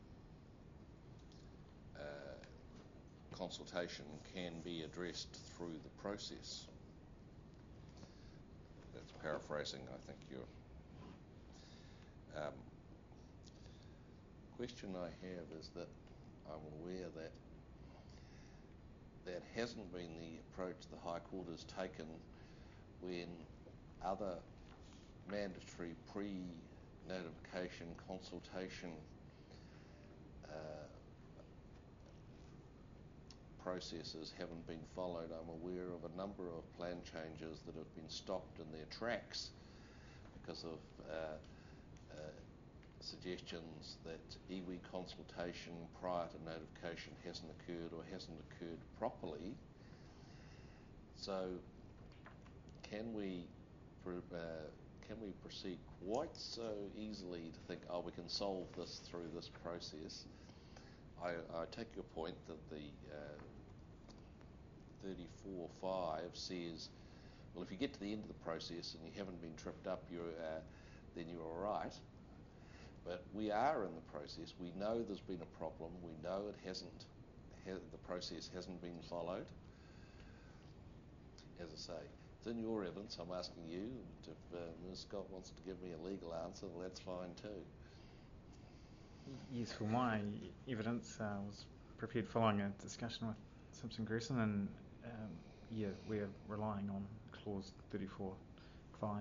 consultation can be addressed through the process. That's paraphrasing, I think. Your question I have is that I'm aware that that hasn't been the approach the High Court has taken when other mandatory pre-notification consultation processes haven't been followed. I'm aware of a number of plan changes that have been stopped in their tracks because of suggestions that iwi consultation prior to notification hasn't occurred or hasn't occurred properly. So can we proceed quite so easily to think, oh, we can solve this through this process? I take your point that the 34.5 says, well, if you get to the end of the process and you haven't been tripped up, then you're all right. But we are in the process. We know there's been a problem. We know the process hasn't been followed. As I say, it's in your evidence. I'm asking you, and if Ms. Scott wants to give me a legal answer, well, that's fine too. Yes, well, my evidence was prepared following a discussion with Simpson Gresson, and yeah, we're relying on clause 34.5.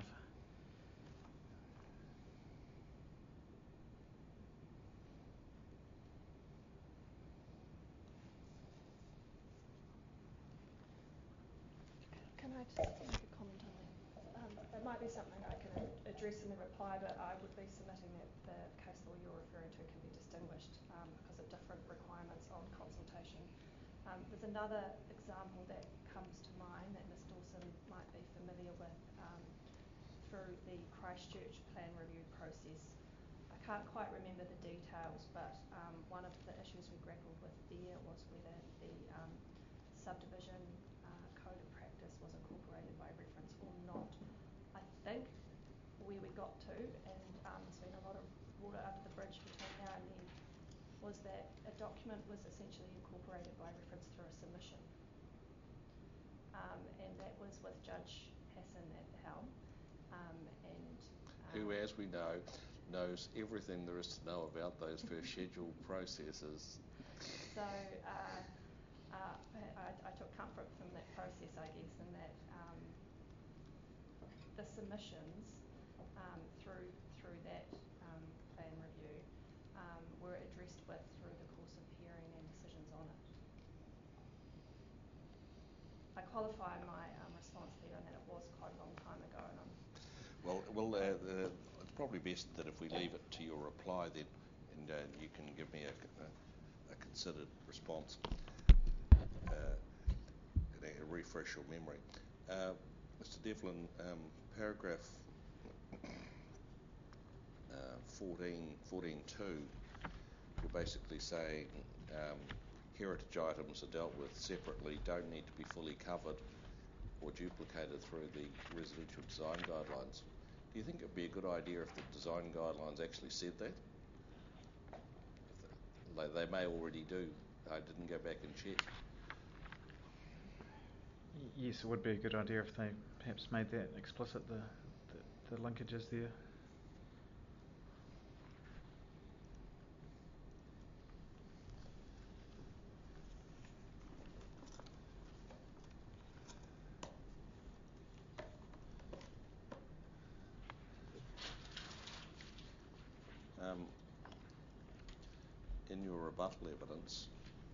Can I just make a comment on that? It might be something I can address address in the reply, but I would be submitting that the case law you're referring to can be distinguished because of different requirements on consultation. There's another example that comes to mind that Ms Dawson might be familiar with through the Christchurch plan review process. I can't quite remember the details, but one of the issues we grappled with there was whether the subdivision code of practice was incorporated by reference or not. I think where we got to, and there's been a lot of water under the bridge between now and then, was that a document was essentially incorporated by reference through a submission. And that was with Judge Hassan at the helm. Who, as we know, knows everything there is to know about those first scheduled processes. So I took comfort from that process, I guess, in that the submissions through that plan review were addressed with through the course of hearing and decisions on it. I qualify my response there in that it was quite a long time ago. It's probably best that if we leave it to your reply then, and you can give me a considered response and refresh your memory. Mr Devlin, paragraph 14.2, you're basically saying heritage items are dealt with separately, don't need to be fully covered or duplicated through the residential design guidelines. Do you think it would be a good idea if the design guidelines actually said that? They may already do. I didn't go back and check. Yes, it would be a good idea if they perhaps made that explicit, the linkages there. In your rebuttal evidence,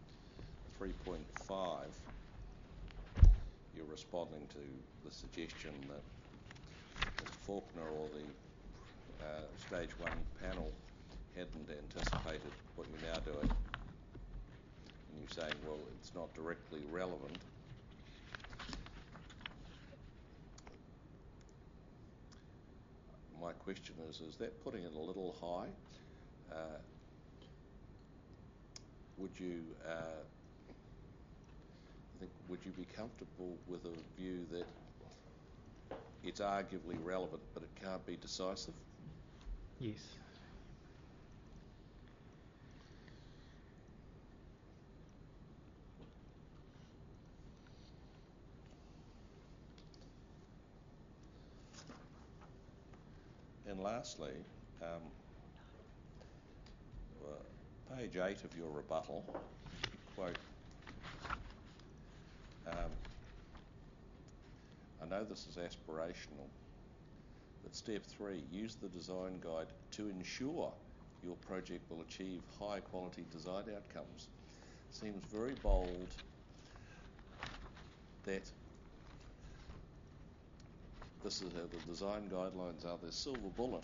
3.5, you're responding to the suggestion that Mr Faulkner or the Stage 1 panel hadn't anticipated what you're now doing. And you're saying, well, it's not directly relevant. My question is that putting it a little high? Would you be comfortable with a view that it's arguably relevant but it can't be decisive? Yes. And lastly, page 8 of your rebuttal, quote, I know this is aspirational, but step 3, use the design guide to ensure your project will achieve high quality design outcomes. Seems very bold that this is how the design guidelines are, the silver bullet.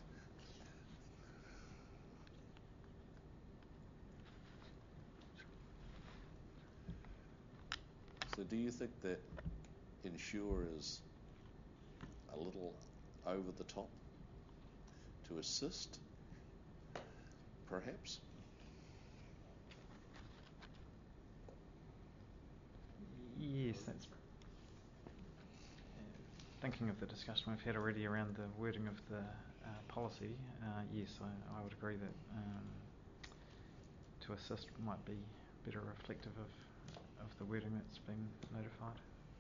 So do you think that ensure is a little over the top to assist, perhaps? Yes, that's thinking of the discussion we've had already around the wording of the policy. Yes, I would agree that to assist might be better reflective of the wording that's been notified.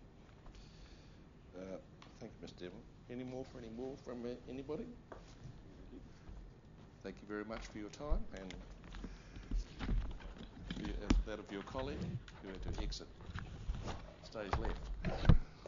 Thank you, Mr. Devlin. Any more from anybody? Thank you very much for your time and that of your colleague who had to exit stage left.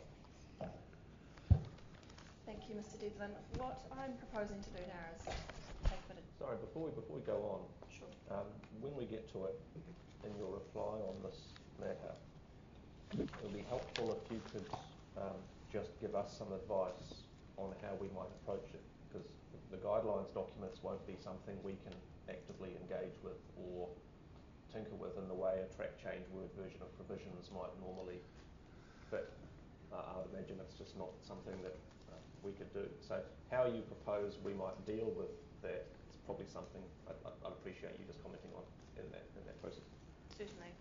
Thank you, Mr Devlin. What I'm proposing to do now is take a bit of... Sorry, before we go on, Sure. When we get to it, in your reply on this matter, it would be helpful if you could just give us some advice on how we might approach it because the guidelines documents won't be something we can actively engage with or tinker with in the way a track change word version of provisions might normally fit. I would imagine it's just not something that we could do. So how you propose we might deal with that is probably something I'd appreciate you just commenting on in that process. Certainly.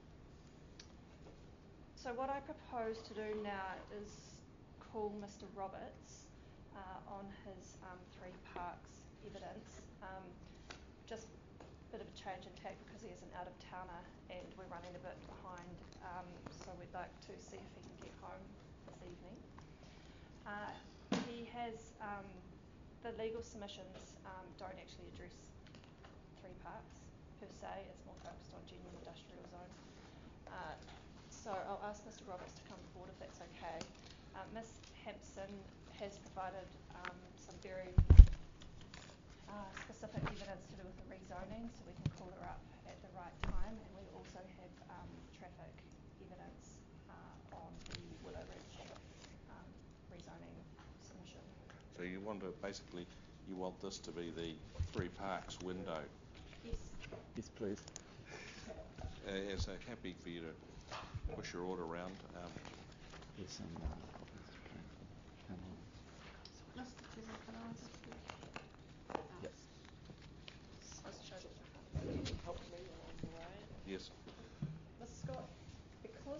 So what I propose to do now is call Mr. Roberts on his 3 parks evidence. Just a bit of a change in tack because he is an out-of-towner and we're running a bit behind, so we'd like to see if he can get home this evening. He has, the legal submissions don't actually address 3 parks per se, it's more focused on general industrial zone. So I'll ask Mr. Roberts to come forward if that's okay. Ms. Hampson has provided some very specific evidence to do with the rezoning, so we can call her up at the right time, and we also have traffic evidence on the Willow Ridge rezoning submission. So you want to basically, you want this to be the 3 parks window. Yes. Yes, please. So happy for you to push your order around. Yes, Mr. Chairman, can I just Yep. help me along the way? Yes. Ms. Scott, because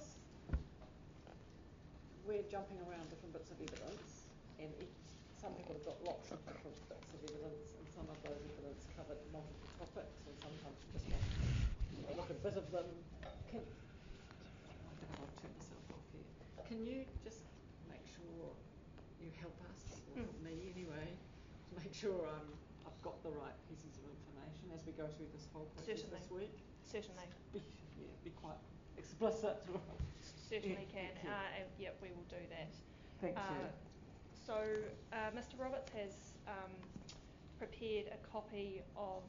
we're jumping around different bits of evidence, and some people have got lots of different bits of evidence, and some of those evidence covered multiple topics, and sometimes you just want to look a bit of them. I think I'll turn myself off here. Can you just make sure you help us, or me anyway, to make sure I've got the right pieces of information as we go through this whole process Certainly. this week? Certainly. Be quite explicit. Certainly can, and yep, we will do that. Thank you. So Mr. Roberts has prepared a copy of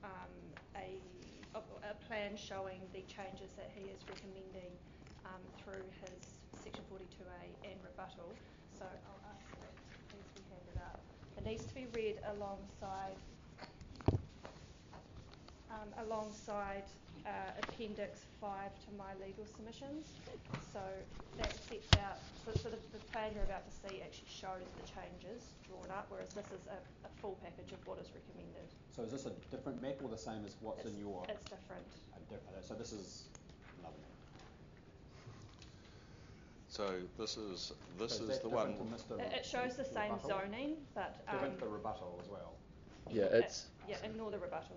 a plan showing the changes that he is recommending through his Section 42A and rebuttal. So I'll ask that please be handed up. It needs to be read alongside Appendix 5 to my legal submissions. So that sets out, so the plan you're about to see actually shows the changes drawn up, whereas this is a full package of what is recommended. So is this a different map or the same as what's in your... It's different. So this is another map. So this is So the one. It shows the same rebuttal? zoning, but Different the rebuttal as well. Yeah, it's... ignore the rebuttal.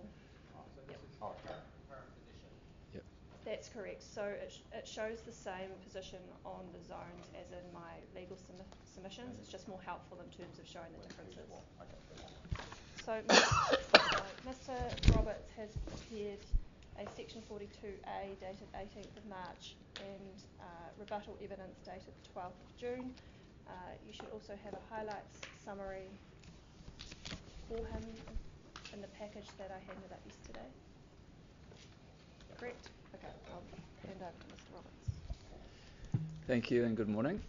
Yep. That's correct. So it shows the same position on the zones as in my legal submissions. It's just more helpful in terms of showing the differences. So Mr. Roberts has prepared a Section 42A dated 18th of March and rebuttal evidence dated 12th of June. You should also have a highlights summary for him in the package that I handed up yesterday. Correct? Okay, I'll hand over to Mr. Roberts. Thank you and good morning.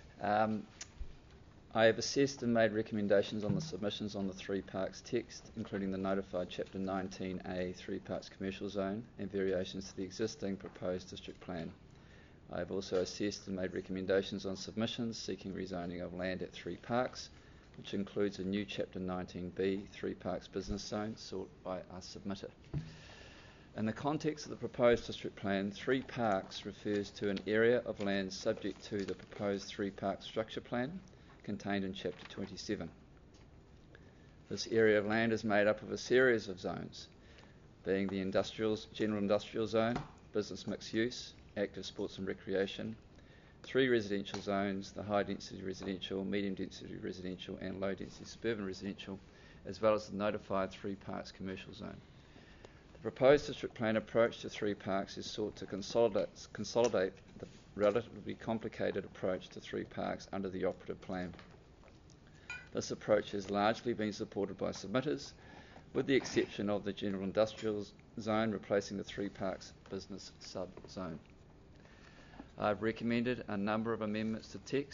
I have assessed and made recommendations on the submissions on the 3 parks text, including the notified Chapter 19A 3 parks commercial zone and variations to the existing proposed district plan. I have also assessed and made recommendations on submissions seeking rezoning of land at 3 parks, which includes a new Chapter 19B 3 parks business zone sought by our submitter. In the context of the proposed district plan, 3 parks refers to an area of land subject to the proposed 3 park structure plan contained in Chapter 27. This area of land is made up of a series of zones, being the general industrial zone, business mixed use, active sports and recreation, 3 residential zones, the high density residential, medium density residential and low density suburban residential, as well as the notified 3 parks commercial zone. The proposed district plan approach to 3 parks is sought to consolidate the relatively complicated approach to 3 parks under the operative plan. This approach has largely been supported by submitters, with the exception of the general industrial zone replacing the 3 parks business sub-zone. I've recommended a number of amendments to text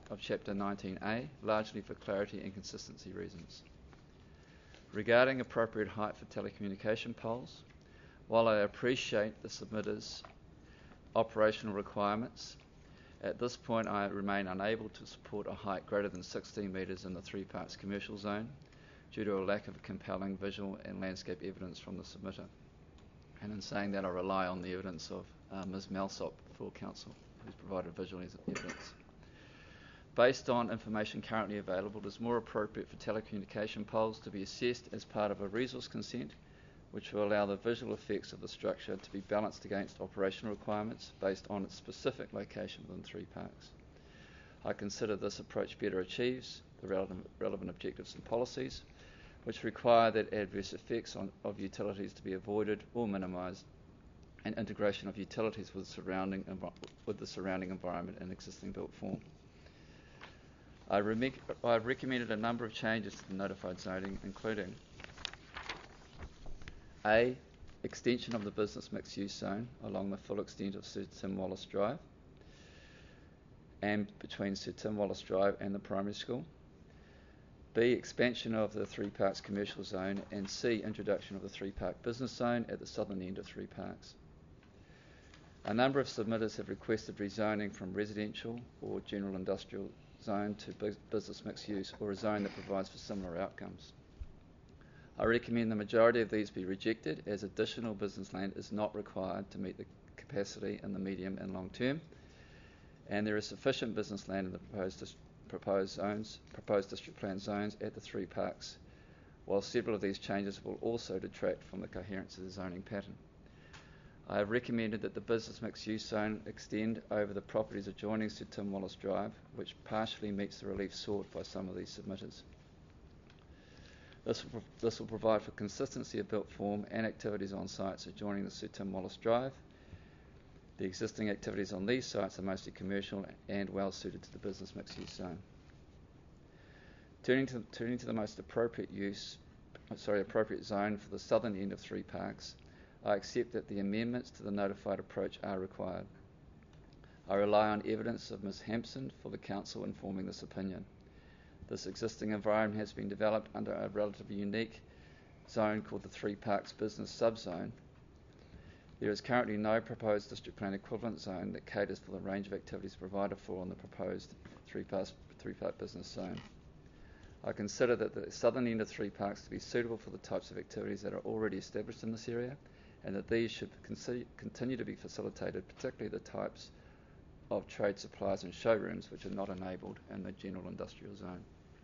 of Chapter 19A, largely for clarity and consistency reasons. Regarding appropriate height for telecommunication poles, while I appreciate the submitter's operational requirements, at this point I remain unable to support a height greater than 16 metres in the Three Parks commercial zone due to a lack of compelling visual and landscape evidence from the submitter. And in saying that, I rely on the evidence of Ms. Malsop for Council, who's provided visual evidence. Based on information currently available, it is more appropriate for telecommunication poles to be assessed as part of a resource consent, which will allow the visual effects of the structure to be balanced against operational requirements based on its specific location within Three Parks. I consider this approach better achieves the relevant objectives and policies, which require that adverse effects of utilities to be avoided or minimised, and integration of utilities with the surrounding environment in existing built form. I recommended a number of changes to the notified zoning, including A, extension of the business mixed-use zone along the full extent of Sir Tim Wallis Drive and between Sir Tim Wallis Drive and the primary school. B, expansion of the Three Parks commercial zone, and C, introduction of the Three Park business zone at the southern end of Three Parks. A number of submitters have requested rezoning from residential or general industrial zone to business mixed use, or a zone that provides for similar outcomes. I recommend the majority of these be rejected, as additional business land is not required to meet the capacity in the medium and long term, and there is sufficient business land in the proposed district plan zones at the Three Parks, while several of these changes will also detract from the coherence of the zoning pattern. I have recommended that the business mixed-use zone extend over the properties adjoining Sir Tim Wallis Drive, which partially meets the relief sought by some of these submitters. This will provide for consistency of built form and activities on sites adjoining the Sir Tim Wallis Drive. The existing activities on these sites are mostly commercial and well suited to the business mixed-use zone. Turning to the most appropriate zone for the southern end of Three Parks, I accept that the amendments to the notified approach are required. I rely on evidence of Ms. Hampson for the Council informing this opinion. This existing environment has been developed under a relatively unique zone called the Three Parks business subzone. There is currently no proposed district plan equivalent zone that caters for the range of activities provided for on the proposed Three Park business zone. I consider that the southern end of Three Parks to be suitable for the types of activities that are already established in this area, and that these should continue to be facilitated, particularly the types of trade supplies and showrooms which are not enabled in the general industrial zone.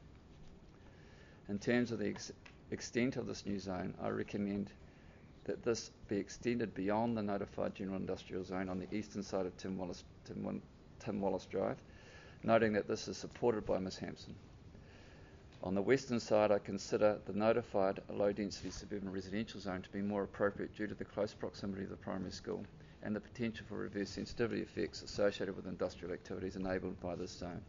In terms of the extent of this new zone, I recommend that this be extended beyond the notified general industrial zone on the eastern side of Tim Wallis Drive, noting that this is supported by Ms. Hampson. On the western side, I consider the notified low-density suburban residential zone to be more appropriate due to the close proximity of the primary school and the potential for reverse sensitivity effects associated with industrial activities enabled by this zone.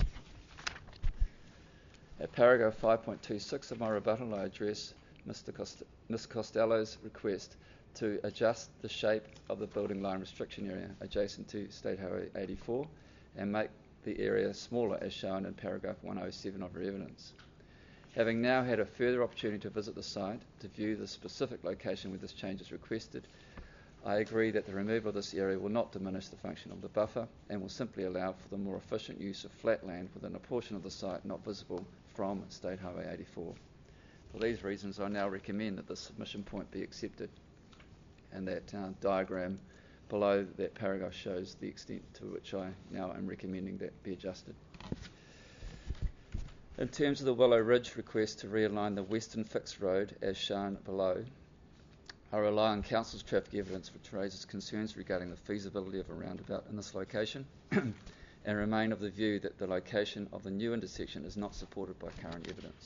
At paragraph 5.26 of my rebuttal, I address Ms. Costello's request to adjust the shape of the building line restriction area adjacent to State Highway 84 and make the area smaller as shown in paragraph 107 of her evidence. Having now had a further opportunity to visit the site to view the specific location where this change is requested, I agree that the removal of this area will not diminish the function of the buffer and will simply allow for the more efficient use of flat land within a portion of the site not visible from State Highway 84. For these reasons, I now recommend that the submission point be accepted, and that diagram below that paragraph shows the extent to which I now am recommending that be adjusted. In terms of the Willow Ridge request to realign the Western Fixed Road as shown below, I rely on Council's traffic evidence which raises concerns regarding the feasibility of a roundabout in this location and remain of the view that the location of the new intersection is not supported by current evidence.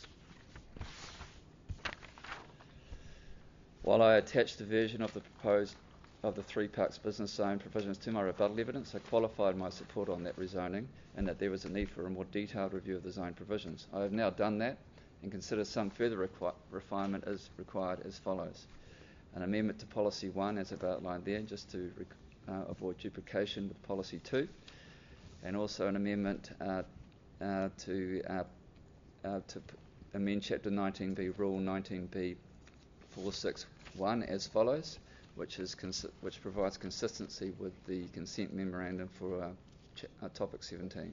While I attached a version of the Three Parks business zone provisions to my rebuttal evidence, I qualified my support on that rezoning and that there was a need for a more detailed review of the zone provisions. I have now done that and consider some further refinement is required as follows. An amendment to Policy 1 as I've outlined there, just to avoid duplication with Policy 2, and also an amendment to amend Chapter 19B, Rule 19B 461 as follows, which provides consistency with the consent memorandum for topic 17.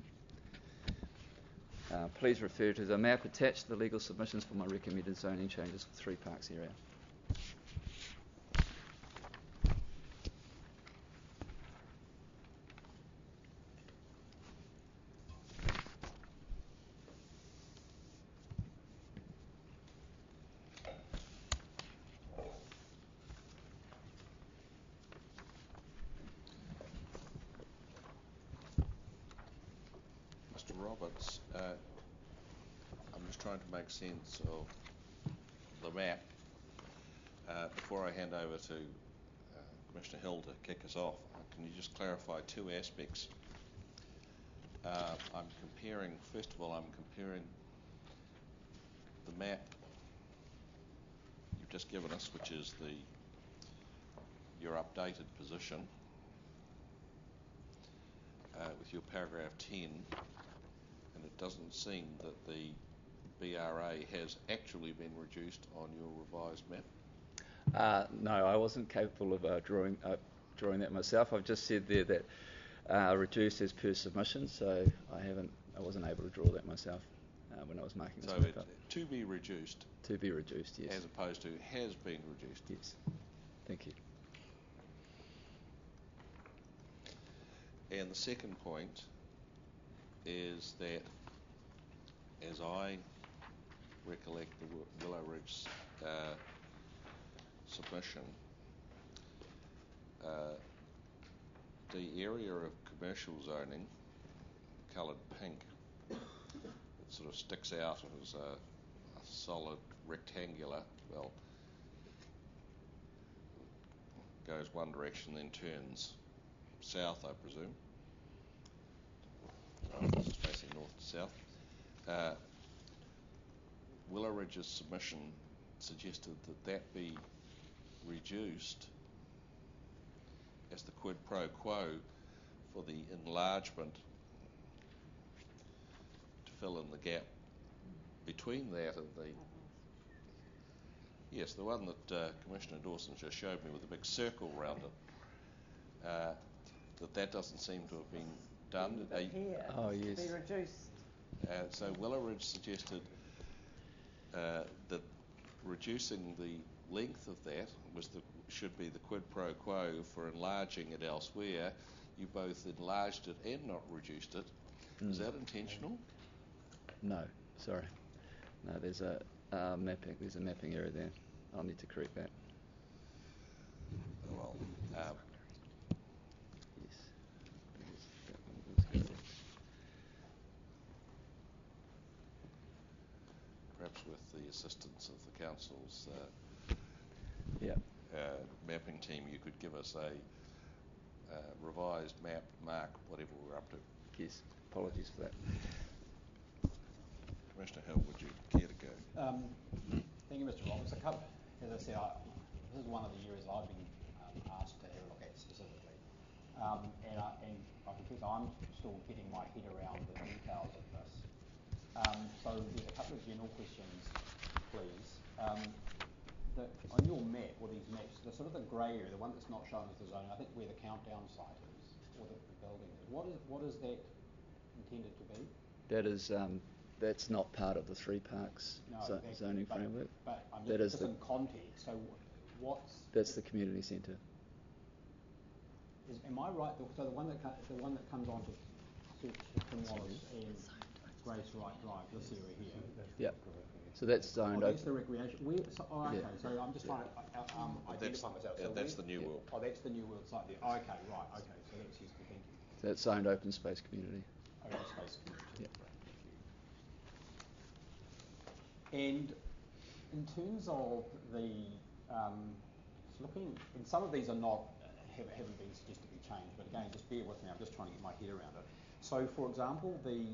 Please refer to the map attached to the legal submissions for my recommended zoning changes for Three Parks area. Mr. Roberts, I'm just trying to make sense of the map before I hand over to Commissioner Hill to kick us off. Can you just clarify two aspects? First of all, I'm comparing the map you've just given us, which is your updated position, with your paragraph 10, and it doesn't seem that the BRA has actually been reduced on your revised map. No, I wasn't capable of drawing that myself. I've just said there that reduced as per submission, so I wasn't able to draw that myself when I was marking this map up. To be reduced. To be reduced, yes. As opposed to has been reduced. Yes. Thank you. And the second point is that, as I recollect the Willow Ridge submission, the area of commercial zoning, coloured pink, it sort of sticks out as a solid rectangular, goes one direction then turns south, I presume. This is facing north to south. Willow Ridge's submission suggested that be reduced as the quid pro quo for the enlargement to fill in the gap between that and the one that Commissioner Dawson just showed me with a big circle around it. That doesn't seem to have been done. But here, yes. be reduced. So Willow Ridge suggested that reducing the length of that should be the quid pro quo for enlarging it elsewhere. You both enlarged it and not reduced it. Is that intentional? No, sorry. No, there's a mapping. There's a mapping error there. I'll need to correct that. Well, yes. That one was good. perhaps with the assistance of the council's mapping team, you could give us a revised map, mark whatever we're up to. Yes, apologies for that. Commissioner Hill, would you care to go? Thank you, Mr. Roberts. As I said, this is one of the areas I've been asked to have a look at specifically. And I confess I'm still getting my head around the details of this. So there's a couple of general questions, please. On your map, or these maps, the sort of the grey area, the one that's not shown as the zone, I think where the countdown site is, or the building is, what is that intended to be? That is, that's not part of the Three Parks zoning framework. But I'm that just is in context. So what's... That's the community centre. Am I right? So the one that comes onto Tim Wallace and Grace Wright Drive, this area here. Yeah. So that's zoned. That's the recreation. Okay. Yeah. So I'm just trying to identify myself. Yeah, that's the New World. Oh, that's the New World site there. Okay, right. Okay, so that's useful. Thank you. So that's zoned open space community. Open space community. Yeah. And in terms of the looking, and some of these are not haven't been suggested to be changed, but again, just bear with me. I'm just trying to get my head around it. So, for example, the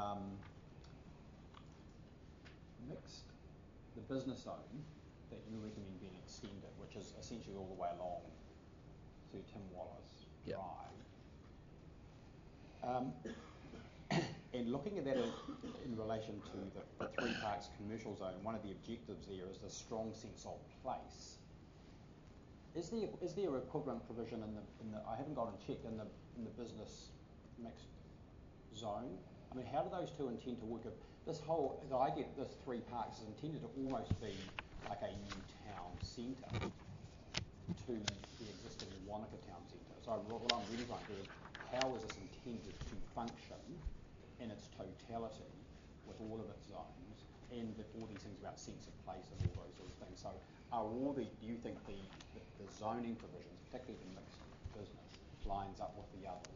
business zone that you recommend being extended, which is essentially all the way along to Tim Wallace Drive. And looking at that in relation to the Three Parks commercial zone, one of the objectives there is the strong sense of place. Is there equivalent provision in the I haven't gone and checked in the business mixed zone? I mean, how do those two intend to work? This whole the idea that this Three Parks is intended to almost be like a new town centre to the existing Wanaka town centre. So what I'm really trying to do is, how is this intended to function in its totality with all of its zones and with all these things about sense of place and all those sort of things? So do you think the zoning provisions, particularly the mixed business, lines up with the others?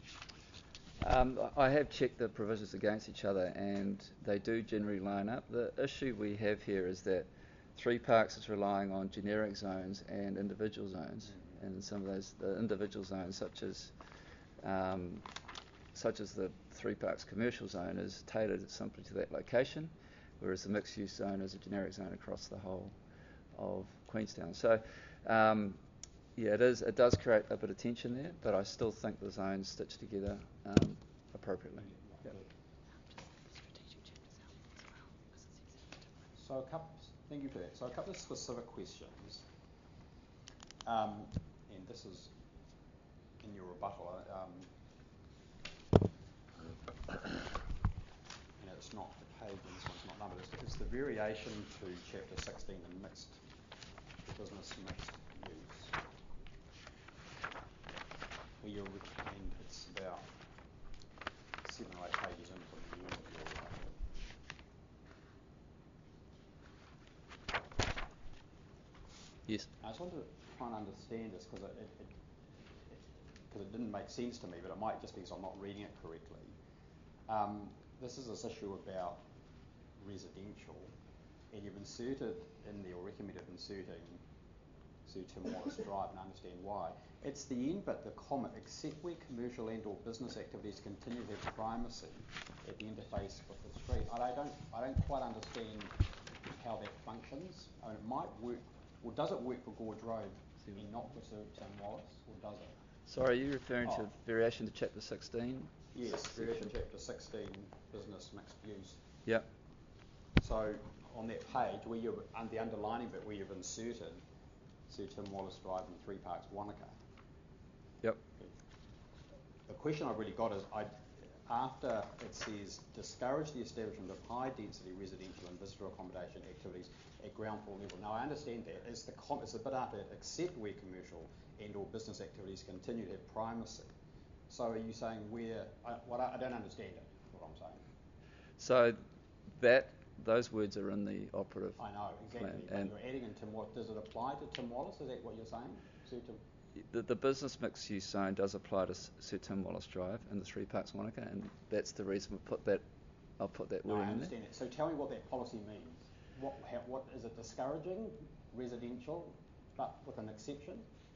I have checked the provisions against each other, and they do generally line up. The issue we have here is that Three Parks is relying on generic zones and individual zones, and some of those, the individual zones, such as the Three Parks commercial zone, is tailored simply to that location, whereas the mixed-use zone is a generic zone across the whole of Queenstown. So, it does create a bit of tension there, but I still think the zones stitch together appropriately. Yep. So thank you for that. So a couple of specific questions, and this is in your rebuttal. It's not the page, and this one's not numbered. It's the variation to Chapter 16, the business mixed use. And it's about 7 or 8 pages in from the end of your rebuttal. Yes. I just wanted to try and understand this because it didn't make sense to me, but it might just be because I'm not reading it correctly. This is this issue about residential, and you've inserted in there, or recommended inserting Sir Tim Wallis Drive, and I understand why. It's the end bit, the comment, except where commercial and or business activities continue to have primacy at the interface with the street. I don't quite understand how that functions. I mean, it might work, or does it work for Gorge Road and not for Sir Tim Wallis, or does it? Sorry, are you referring to variation to Chapter 16? Yes, variation Chapter 16, business mixed use. Yep. So on that page, where you're the underlining bit where you've inserted Sir Tim Wallis Drive and Three Parks Wanaka. Yep. The question I've really got is, after it says discourage the establishment of high density residential and visitor accommodation activities at ground floor level. Now I understand that. It's the bit after it, except where commercial and or business activities continue to have primacy. So are you saying I don't understand it, what I'm saying. So those words are in the operative. I know, exactly. Plan. And you're adding in Tim Wallis. Does it apply to Tim Wallis? Is that what you're saying? The business mixed use zone does apply to Sir Tim Wallis Drive and the Three Parks Wanaka, and that's the reason we put that. I'll put that word in there. I understand it. So tell me what that policy means. What is it discouraging residential, but with an exception?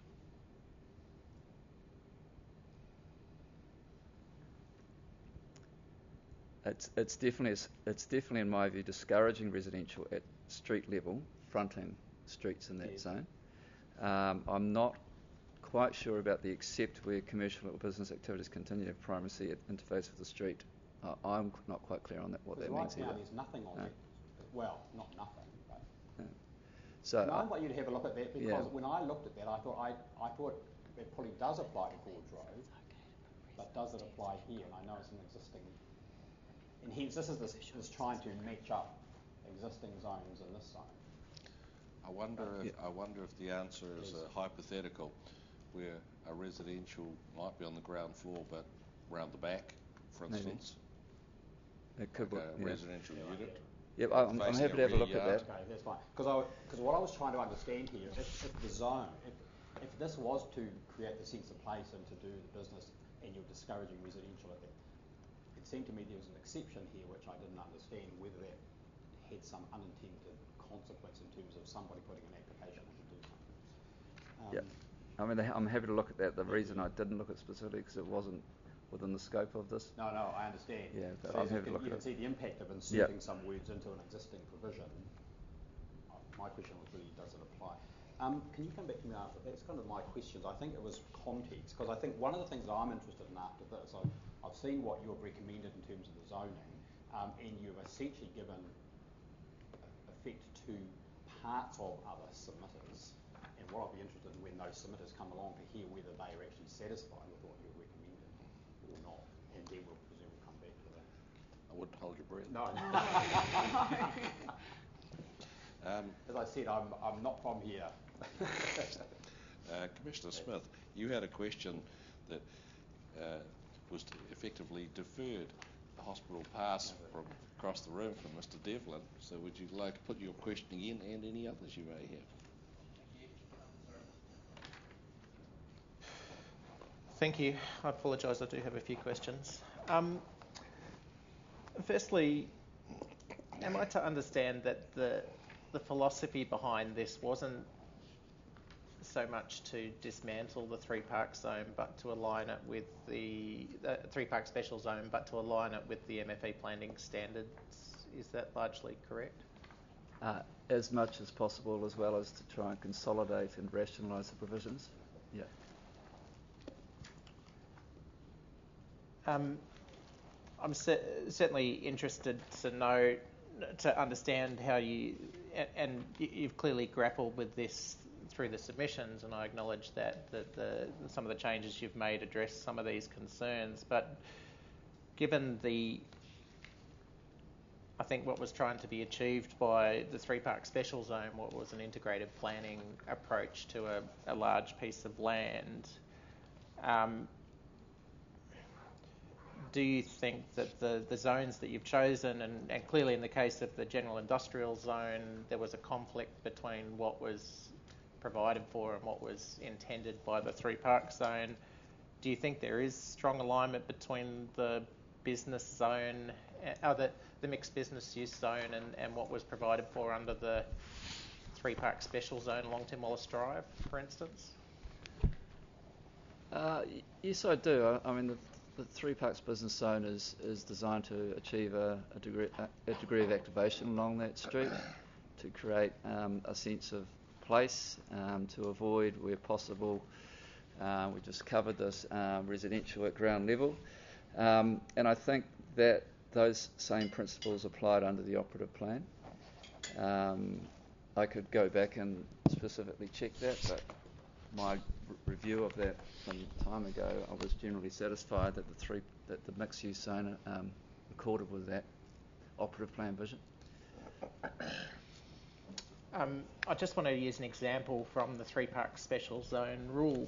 It's definitely in my view discouraging residential at street level, fronting streets in that zone. I'm not quite sure about the except where commercial or business activities continue to have primacy at interface with the street. I'm not quite clear on what that means either. Right now there's nothing on that. Well, not nothing, but. No. So I'd like you to have a look at that because when I looked at that, I thought it probably does apply to Gorge Road, but does it apply here? And I know it's an existing. And hence, this is trying to match up existing zones in this zone. I wonder if the answer is a hypothetical, where a residential might be on the ground floor, but round the back, for instance. Maybe. It could be a residential unit. Yep, I'm happy to have a look at that. Okay, that's fine. Because what I was trying to understand here, if the zone, if this was to create the sense of place and to do the business, and you're discouraging residential at that. It seemed to me there was an exception here which I didn't understand whether that had some unintended consequence in terms of somebody putting an application in to do something. I mean, I'm happy to look at that. The reason I didn't look at specifically because it wasn't within the scope of this. No, I understand. Yeah, but so I'm happy to look at it. You can see the impact of inserting some words into an existing provision. My question was really, does it apply? Can you come back to me after? That's kind of my questions. I think it was context, because I think one of the things that I'm interested in after this, I've seen what you've recommended in terms of the zoning, and you've essentially given effect to parts of other submitters. And what I'd be interested in when those submitters come along to hear whether they are actually satisfied with what you've recommended or not, and then we'll presume we'll come back to that. I wouldn't hold your breath. No. As I said, I'm not from here. Commissioner Smith, you had a question that was effectively deferred the hospital pass from across the room from Mr. Devlin. So would you like to put your question again and any others you may have? Thank you. I apologise, I do have a few questions. Firstly, am I to understand that the philosophy behind this wasn't so much to dismantle the three park zone, but to align it with the three park special zone, but to align it with the MFE planning standards? Is that largely correct? As much as possible, as well as to try and consolidate and rationalise the provisions. Yeah. I'm certainly interested to understand how and you've clearly grappled with this through the submissions, and I acknowledge that some of the changes you've made address some of these concerns. But given I think what was trying to be achieved by the three park special zone, what was an integrated planning approach to a large piece of land, do you think that the zones that you've chosen, and clearly in the case of the general industrial zone, there was a conflict between what was provided for and what was intended by the three park zone, do you think there is strong alignment between the business zone, the mixed business use zone, and what was provided for under the three park special zone along Tim Wallace Drive, for instance? Yes, I do. I mean, the three parks business zone is designed to achieve a degree of activation along that street, to create a sense of place, to avoid, where possible, we just covered this, residential at ground level. And I think that those same principles applied under the operative plan. I could go back and specifically check that, but my review of that some time ago, I was generally satisfied that the mixed use zone accorded with that operative plan vision. I just want to use an example from the three park special zone rules.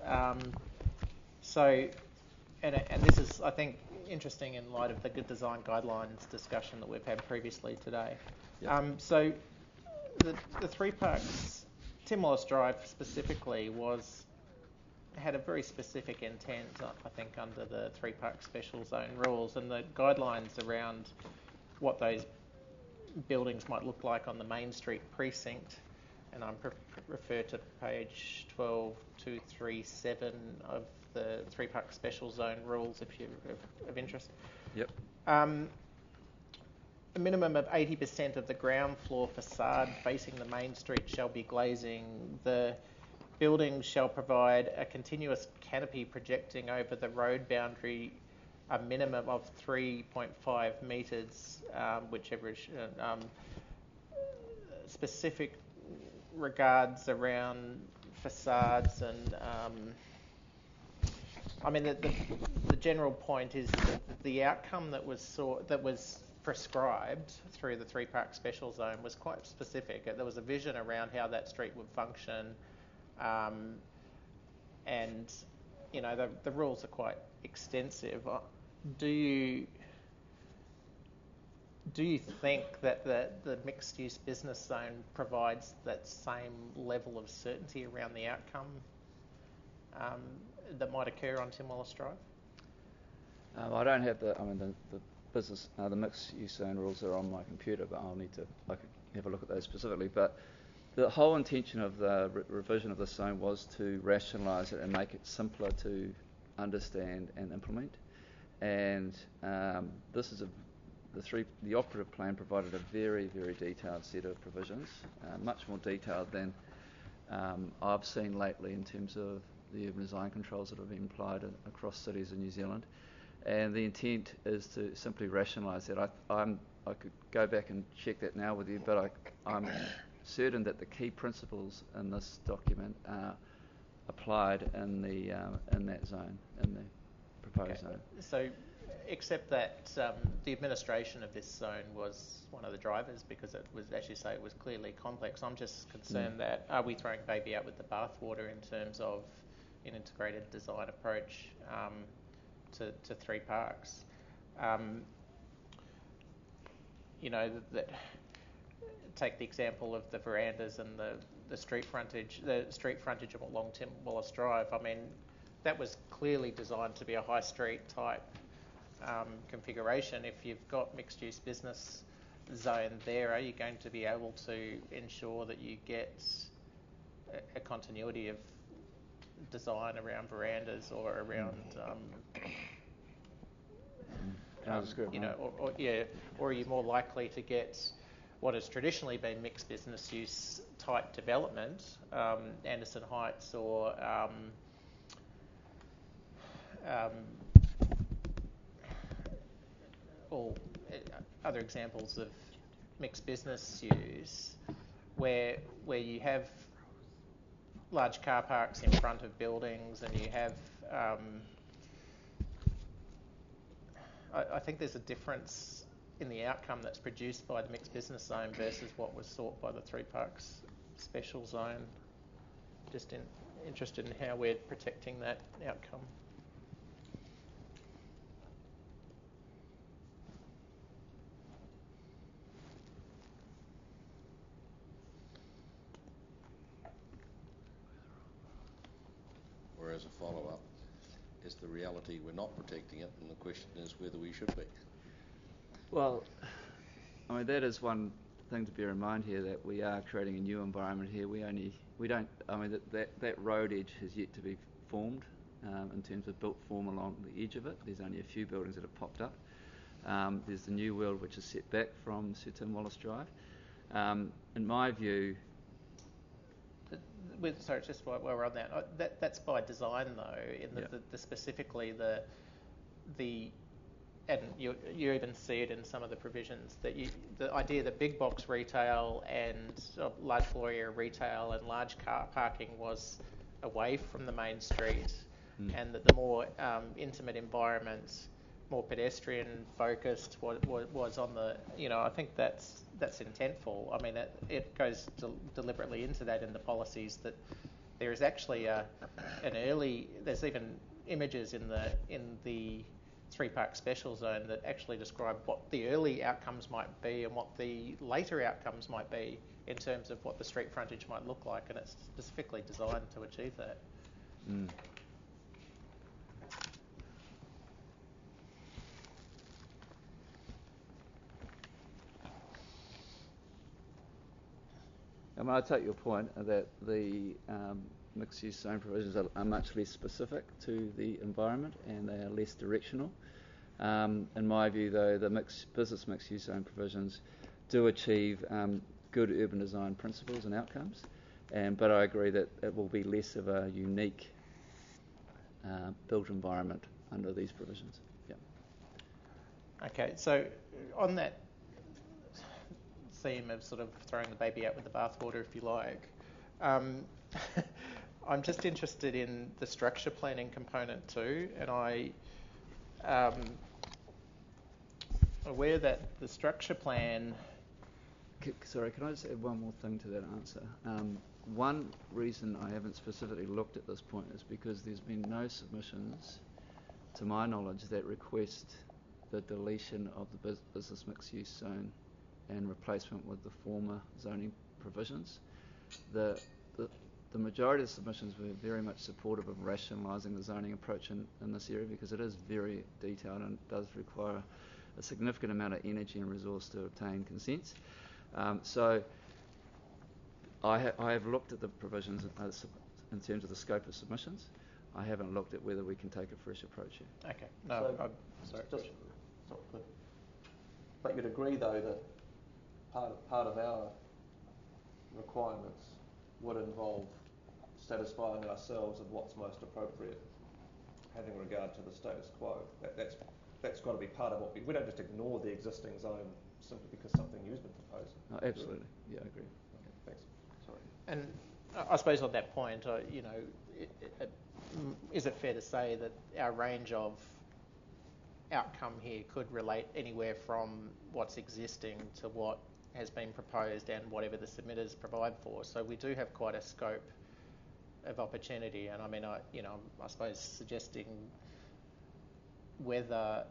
And this is, I think, interesting in light of the good design guidelines discussion that we've had previously today. Yep. So the three parks, Tim Wallace Drive specifically, had a very specific intent, I think, under the three park special zone rules, and the guidelines around what those buildings might look like on the Main Street precinct, and I refer to page 12237 of the three park special zone rules if you're of interest. Yep. A minimum of 80% of the ground floor facade facing the Main Street shall be glazing. The building shall provide a continuous canopy projecting over the road boundary a minimum of 3.5 metres, whichever specific regards around facades and I mean the general point is that the outcome that was prescribed through the three park special zone was quite specific. There was a vision around how that street would function, and you know the rules are quite extensive. Do you think that the mixed use business zone provides that same level of certainty around the outcome that might occur on Tim Wallace Drive? I don't have the business, the mixed use zone rules are on my computer, but I could have a look at those specifically. But the whole intention of the revision of the zone was to rationalise it and make it simpler to understand and implement. And this is the operative plan provided a very, very detailed set of provisions, much more detailed than I've seen lately in terms of the urban design controls that have been applied across cities in New Zealand. And the intent is to simply rationalise that. I could go back and check that now with you, but I'm certain that the key principles in this document are applied in that zone, in the proposed zone. So, except that the administration of this zone was one of the drivers, because it was, as you say, it was clearly complex. I'm just concerned that are we throwing baby out with the bathwater in terms of an integrated design approach to three parks? Take the example of the verandas and the street frontage of Long-Tim Wallace Drive. I mean, that was clearly designed to be a high street type configuration. If you've got mixed use business zone there, are you going to be able to ensure that you get a continuity of design around verandas or around or are you more likely to get what has traditionally been mixed business use type development, Anderson Heights or other examples of mixed business use, where you have large car parks in front of buildings, and you have I think there's a difference in the outcome that's produced by the mixed business zone versus what was sought by the three parks special zone. Just interested in how we're protecting that outcome. Or as a follow-up, is the reality we're not protecting it, and the question is whether we should be? Well, I mean, that is one thing to bear in mind here, that we are creating a new environment here. That road edge has yet to be formed in terms of built form along the edge of it. There's only a few buildings that have popped up. There's the New World, which is set back from Sir Tim Wallace Drive. In my view... Sorry, just while we're on that, that's by design though, specifically and you even see it in some of the provisions, that the idea that big box retail and large floor area retail and large car parking was away from the main street, and that the more intimate environments, more pedestrian focused, was on the, I think that's intentful. I mean, it goes deliberately into that in the policies, that there is actually there's even images in the three park special zone that actually describe what the early outcomes might be and what the later outcomes might be in terms of what the street frontage might look like, and it's specifically designed to achieve that. I mean, I take your point that the mixed-use zone provisions are much less specific to the environment, and they are less directional. In my view, though, the business mixed-use zone provisions do achieve good urban design principles and outcomes, but I agree that it will be less of a unique built environment under these provisions. Okay, so on that theme of sort of throwing the baby out with the bathwater, if you like, I'm just interested in the structure planning component too, and I'm aware that the structure plan... Sorry, can I just add one more thing to that answer? One reason I haven't specifically looked at this point is because there's been no submissions, to my knowledge, that request the deletion of the business mixed-use zone and replacement with the former zoning provisions. The majority of the submissions were very much supportive of rationalising the zoning approach in this area, because it is very detailed and does require a significant amount of energy and resource to obtain consents. So I have looked at the provisions in terms of the scope of submissions. I haven't looked at whether we can take a fresh approach here. Okay. No, sorry. But you'd agree, though, that part of our requirements would involve satisfying ourselves of what's most appropriate, having regard to the status quo. That's got to be part of what we don't just ignore the existing zone simply because something new has been proposed. Oh, absolutely. Yeah, I agree. Okay, thanks. Sorry. And I suppose on that point, is it fair to say that our range of outcome here could relate anywhere from what's existing to what has been proposed and whatever the submitters provide for? So we do have quite a scope of opportunity, and I mean, I suppose suggesting whether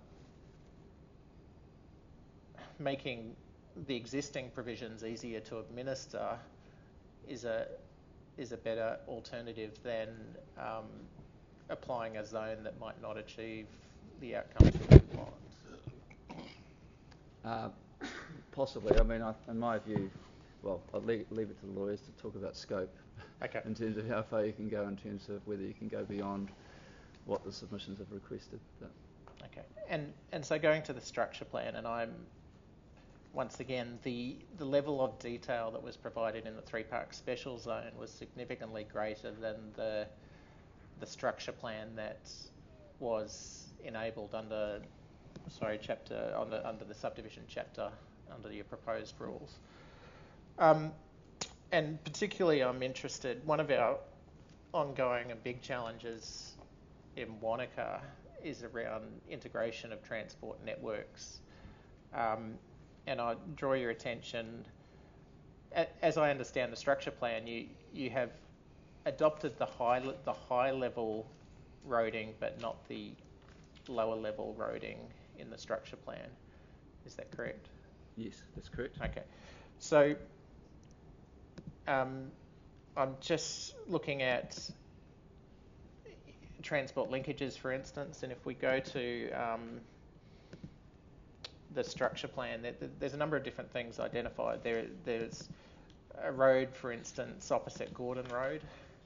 making the existing provisions easier to administer is a better alternative than applying a zone that might not achieve the outcomes we want. Possibly. I mean, in my view, well, I'll leave it to the lawyers to talk about scope. Okay. In terms of how far you can go, in terms of whether you can go beyond what the submissions have requested. But. Okay. And so going to the structure plan, and I'm once again the level of detail that was provided in the 3-park special zone was significantly greater than the structure plan that was enabled under the subdivision chapter under your proposed rules. And particularly I'm interested, one of our ongoing and big challenges in Wanaka is around integration of transport networks. And I draw your attention, as I understand the structure plan, you have adopted the high level roading but not the lower level roading in the structure plan. Is that correct? Yes, that's correct. Okay. So I'm just looking at transport linkages, for instance, and if we go to the structure plan, there's a number of different things identified. There's a road, for instance, opposite Gordon Road,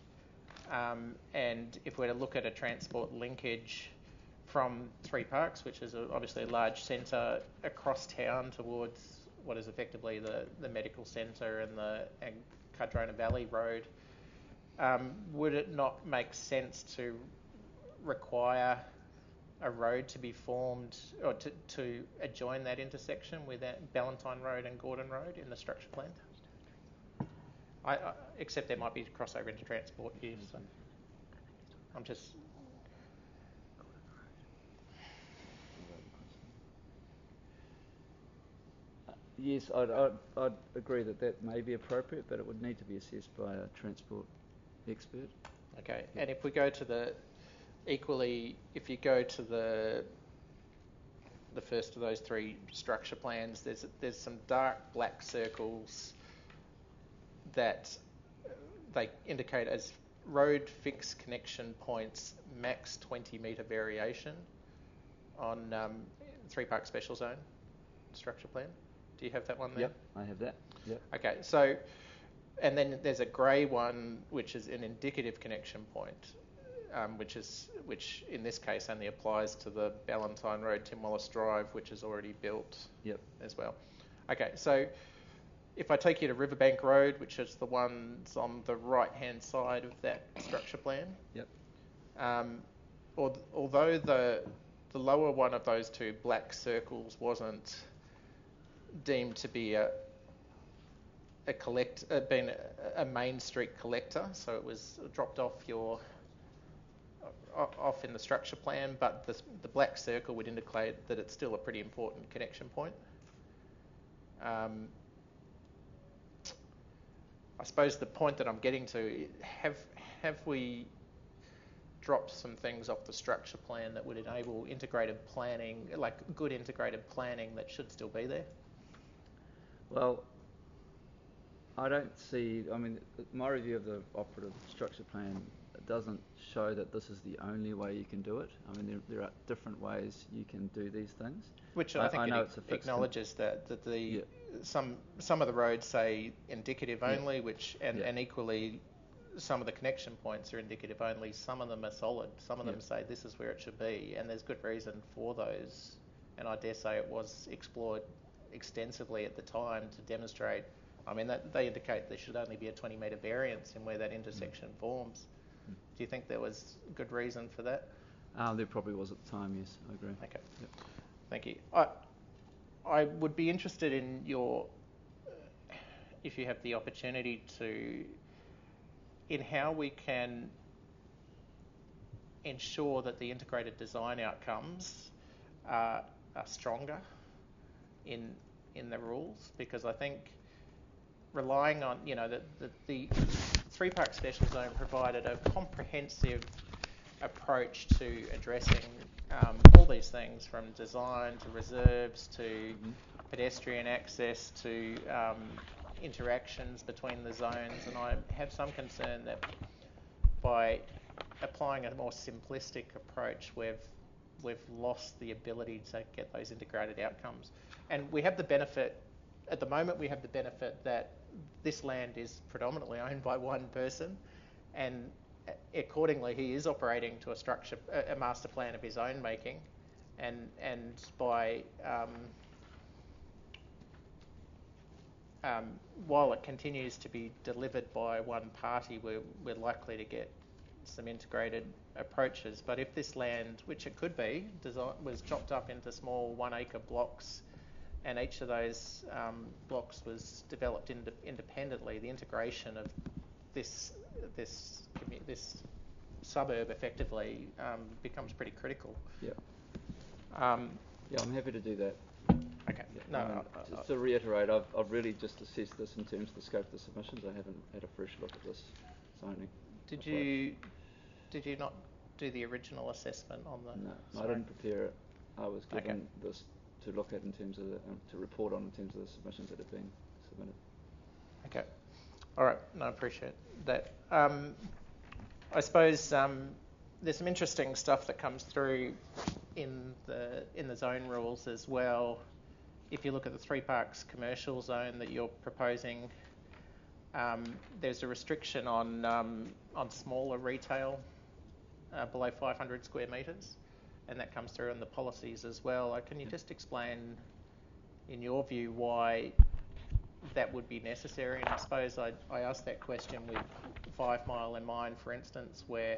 and if we're to look at a transport linkage from 3 Parks, which is obviously a large centre, across town towards what is effectively the medical centre and Cardrona Valley Road, would it not make sense to require a road to be formed or to adjoin that intersection with that Ballantyne Road and Gordon Road in the structure plan? Except there might be crossover into transport use. So I'm just... Yes, I'd agree that may be appropriate, but it would need to be assessed by a transport expert. Okay, and if we go to if you go to the first of those 3 structure plans, there's some dark black circles that they indicate as road fixed connection points, max 20 metre variation on 3 Park Special Zone structure plan. Do you have that one there? Yep, I have that. Yep. Okay, so, and then there's a grey one which is an indicative connection point, which in this case only applies to the Ballantyne Road, Tim Wallace Drive, which is already built. Yep. As well. Okay, so if I take you to Riverbank Road, which is the ones on the right-hand side of that structure plan. Yep. Although the lower one of those 2 black circles wasn't deemed to be a main street collector, so it was dropped off in the structure plan, but the black circle would indicate that it's still a pretty important connection point. I suppose the point that I'm getting to, have we dropped some things off the structure plan that would enable integrated planning, like good integrated planning that should still be there? Well, I don't see, I mean, my review of the operative structure plan doesn't show that this is the only way you can do it. I mean, there are different ways you can do these things. Which I think it acknowledges that some of the roads say indicative only, and equally some of the connection points are indicative only. Some of them are solid. Some of them say this is where it should be, and there's good reason for those. And I dare say it was explored extensively at the time to demonstrate I mean, they indicate there should only be a 20 metre variance in where that intersection forms. Do you think there was good reason for that? There probably was at the time, yes, I agree. Okay. Yep. Thank you. I would be interested in your, if you have the opportunity to, in how we can ensure that the integrated design outcomes are stronger in the rules, because I think relying on, the Three Park Special Zone provided a comprehensive approach to addressing all these things, from design to reserves to pedestrian access to interactions between the zones, and I have some concern that by applying a more simplistic approach, we've lost the ability to get those integrated outcomes. And we have the benefit, at the moment we have the benefit that this land is predominantly owned by one person, and accordingly he is operating to a master plan of his own making, and by while it continues to be delivered by one party, we're likely to get some integrated approaches. But if this land, which it could be, was chopped up into small 1 acre blocks, and each of those blocks was developed independently, the integration of this suburb effectively becomes pretty critical. Yeah. Yeah, I'm happy to do that. Okay. No. Just to reiterate, I've really just assessed this in terms of the scope of the submissions. I haven't had a fresh look at this zoning. Did you not do the original assessment on the? No, I didn't prepare it. I was given this to look at in terms of to report on in terms of the submissions that have been submitted. Okay. All right. No, I appreciate that. I suppose there's some interesting stuff that comes through in the zone rules as well. If you look at the Three Parks commercial zone that you're proposing, there's a restriction on smaller retail below 500 square metres, and that comes through in the policies as well. Can you just explain, in your view, why that would be necessary? And I suppose I asked that question with 5 Mile in mind, for instance, where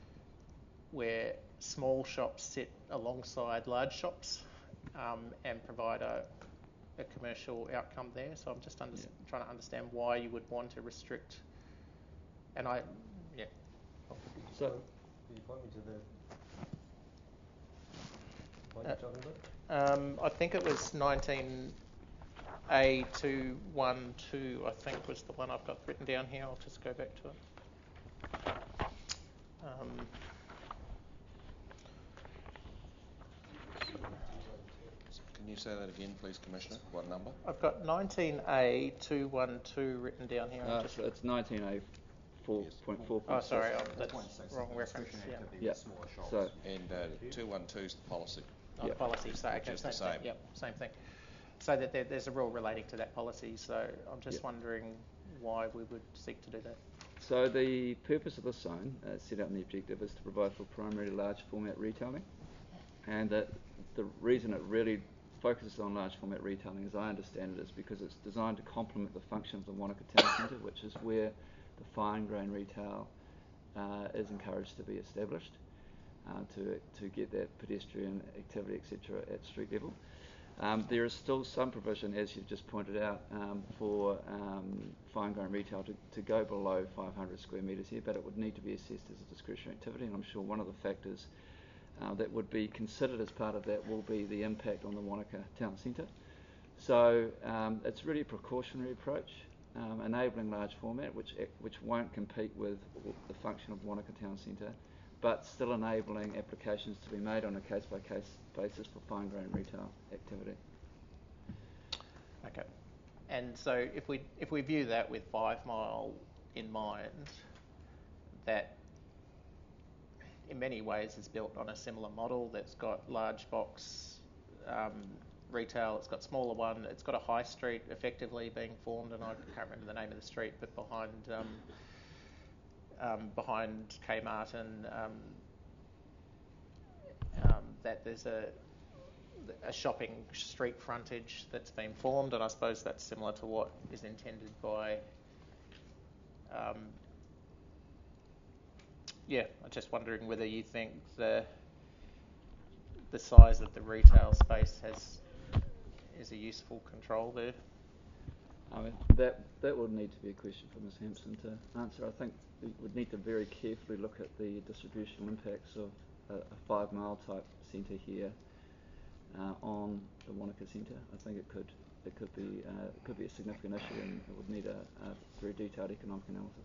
small shops sit alongside large shops and provide a commercial outcome there. So I'm just trying to understand why you would want to restrict. And So, can you point me to the point you're talking about? I think it was 19A212, I think was the one I've got written down here. I'll just go back to it. Can you say that again, please, Commissioner? What number? I've got 19A212 written down here. So it's 19A 4.4. Oh, sorry, that's wrong reference. Yeah. So and 212 is the policy. The policy, so which is the same. Yep, same thing. So that there's a rule relating to that policy. So I'm just wondering why we would seek to do that. So the purpose of this zone, set out in the objective, is to provide for primary large format retailing, and the reason it really focuses on large format retailing, as I understand it, is because it's designed to complement the function of the Wanaka Town Centre, which is where the fine grain retail is encouraged to be established, to get that pedestrian activity, etc., at street level. There is still some provision, as you've just pointed out, for fine grain retail to go below 500 square metres here, but it would need to be assessed as a discretionary activity, and I'm sure one of the factors that would be considered as part of that will be the impact on the Wanaka Town Centre. So it's really a precautionary approach, enabling large format, which won't compete with the function of Wanaka Town Centre, but still enabling applications to be made on a case-by-case basis for fine grain retail activity. Okay. And so if we view that with 5 Mile in mind, that in many ways is built on a similar model that's got large box retail, it's got smaller one, it's got a high street effectively being formed, and I can't remember the name of the street, but behind Kmart, and that there's a shopping street frontage that's been formed, and I suppose that's similar to what is intended by. I'm just wondering whether you think the size of the retail space is a useful control there. I mean, that would need to be a question for Ms Hampson to answer. I think we would need to very carefully look at the distributional impacts of a 5 mile type centre here on the Wanaka Centre. I think it could be a significant issue, and it would need a very detailed economic analysis.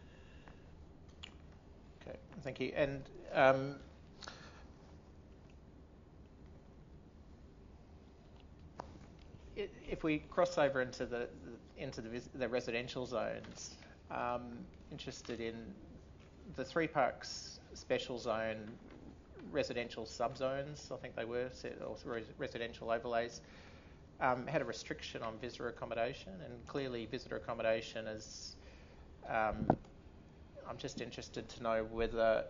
Okay, thank you. And if we cross over into the residential zones, interested in the Three Parks special zone residential subzones, I think they were, or residential overlays, had a restriction on visitor accommodation, and clearly visitor accommodation is. I'm just interested to know whether,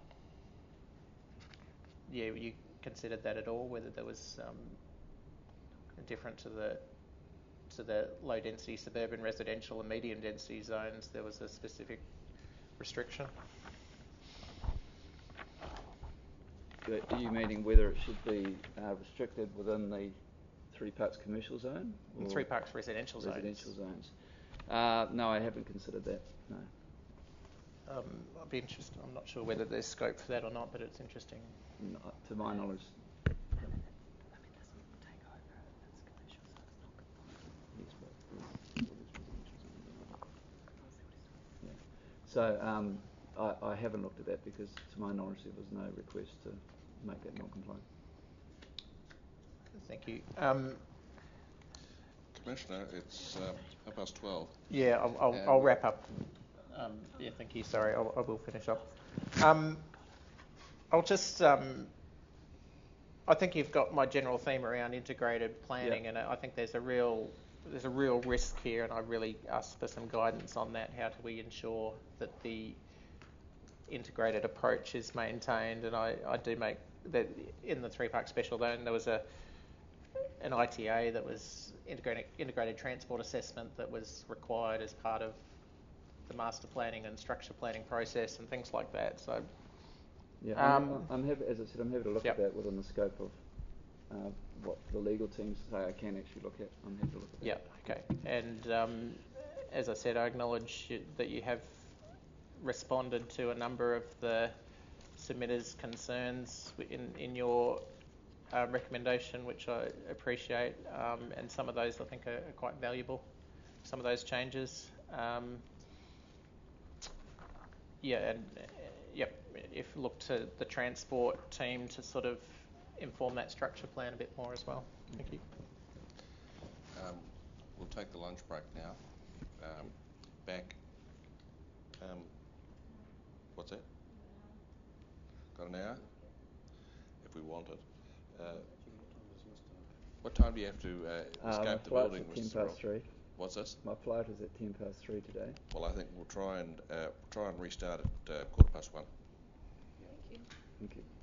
you considered that at all, whether there was different to the low density suburban residential and medium density zones, there was a specific restriction. Are you meaning whether it should be restricted within the Three Parks commercial zone? Or Three Parks residential zones. Residential zones. No, I haven't considered that. No. I'd be interested. I'm not sure whether there's scope for that or not, but it's interesting. No, to my knowledge. So I haven't looked at that because, to my knowledge, there was no request to make that non-compliant. Thank you. Commissioner, it's 12:30. Yeah, I'll wrap up. Thank you. Sorry, I will finish up. I'll just. I think you've got my general theme around integrated planning, and I think there's a real risk here, and I really ask for some guidance on that. How do we ensure that the integrated approach is maintained? And I do make that in the Three Parks special zone there was an ITA that was integrated transport assessment that was required as part of the master planning and structure planning process and things like that. So I'm happy, as I said, I'm happy to look at that within the scope of what the legal teams say I can actually look at. I'm happy to look at that. Yeah, okay. And as I said, I acknowledge that you have responded to a number of the submitters' concerns in your recommendation, which I appreciate, and some of those I think are quite valuable, some of those changes. If you look to the transport team to sort of inform that structure plan a bit more as well. Thank you. We'll take the lunch break now. Back. What's that? Got an hour? If we want it. What time do you have to escape the building, Mr. 3:10. What's this? My flight is at 3:10 today. Well, I think we'll try and restart at 1:15. Thank you. Thank you.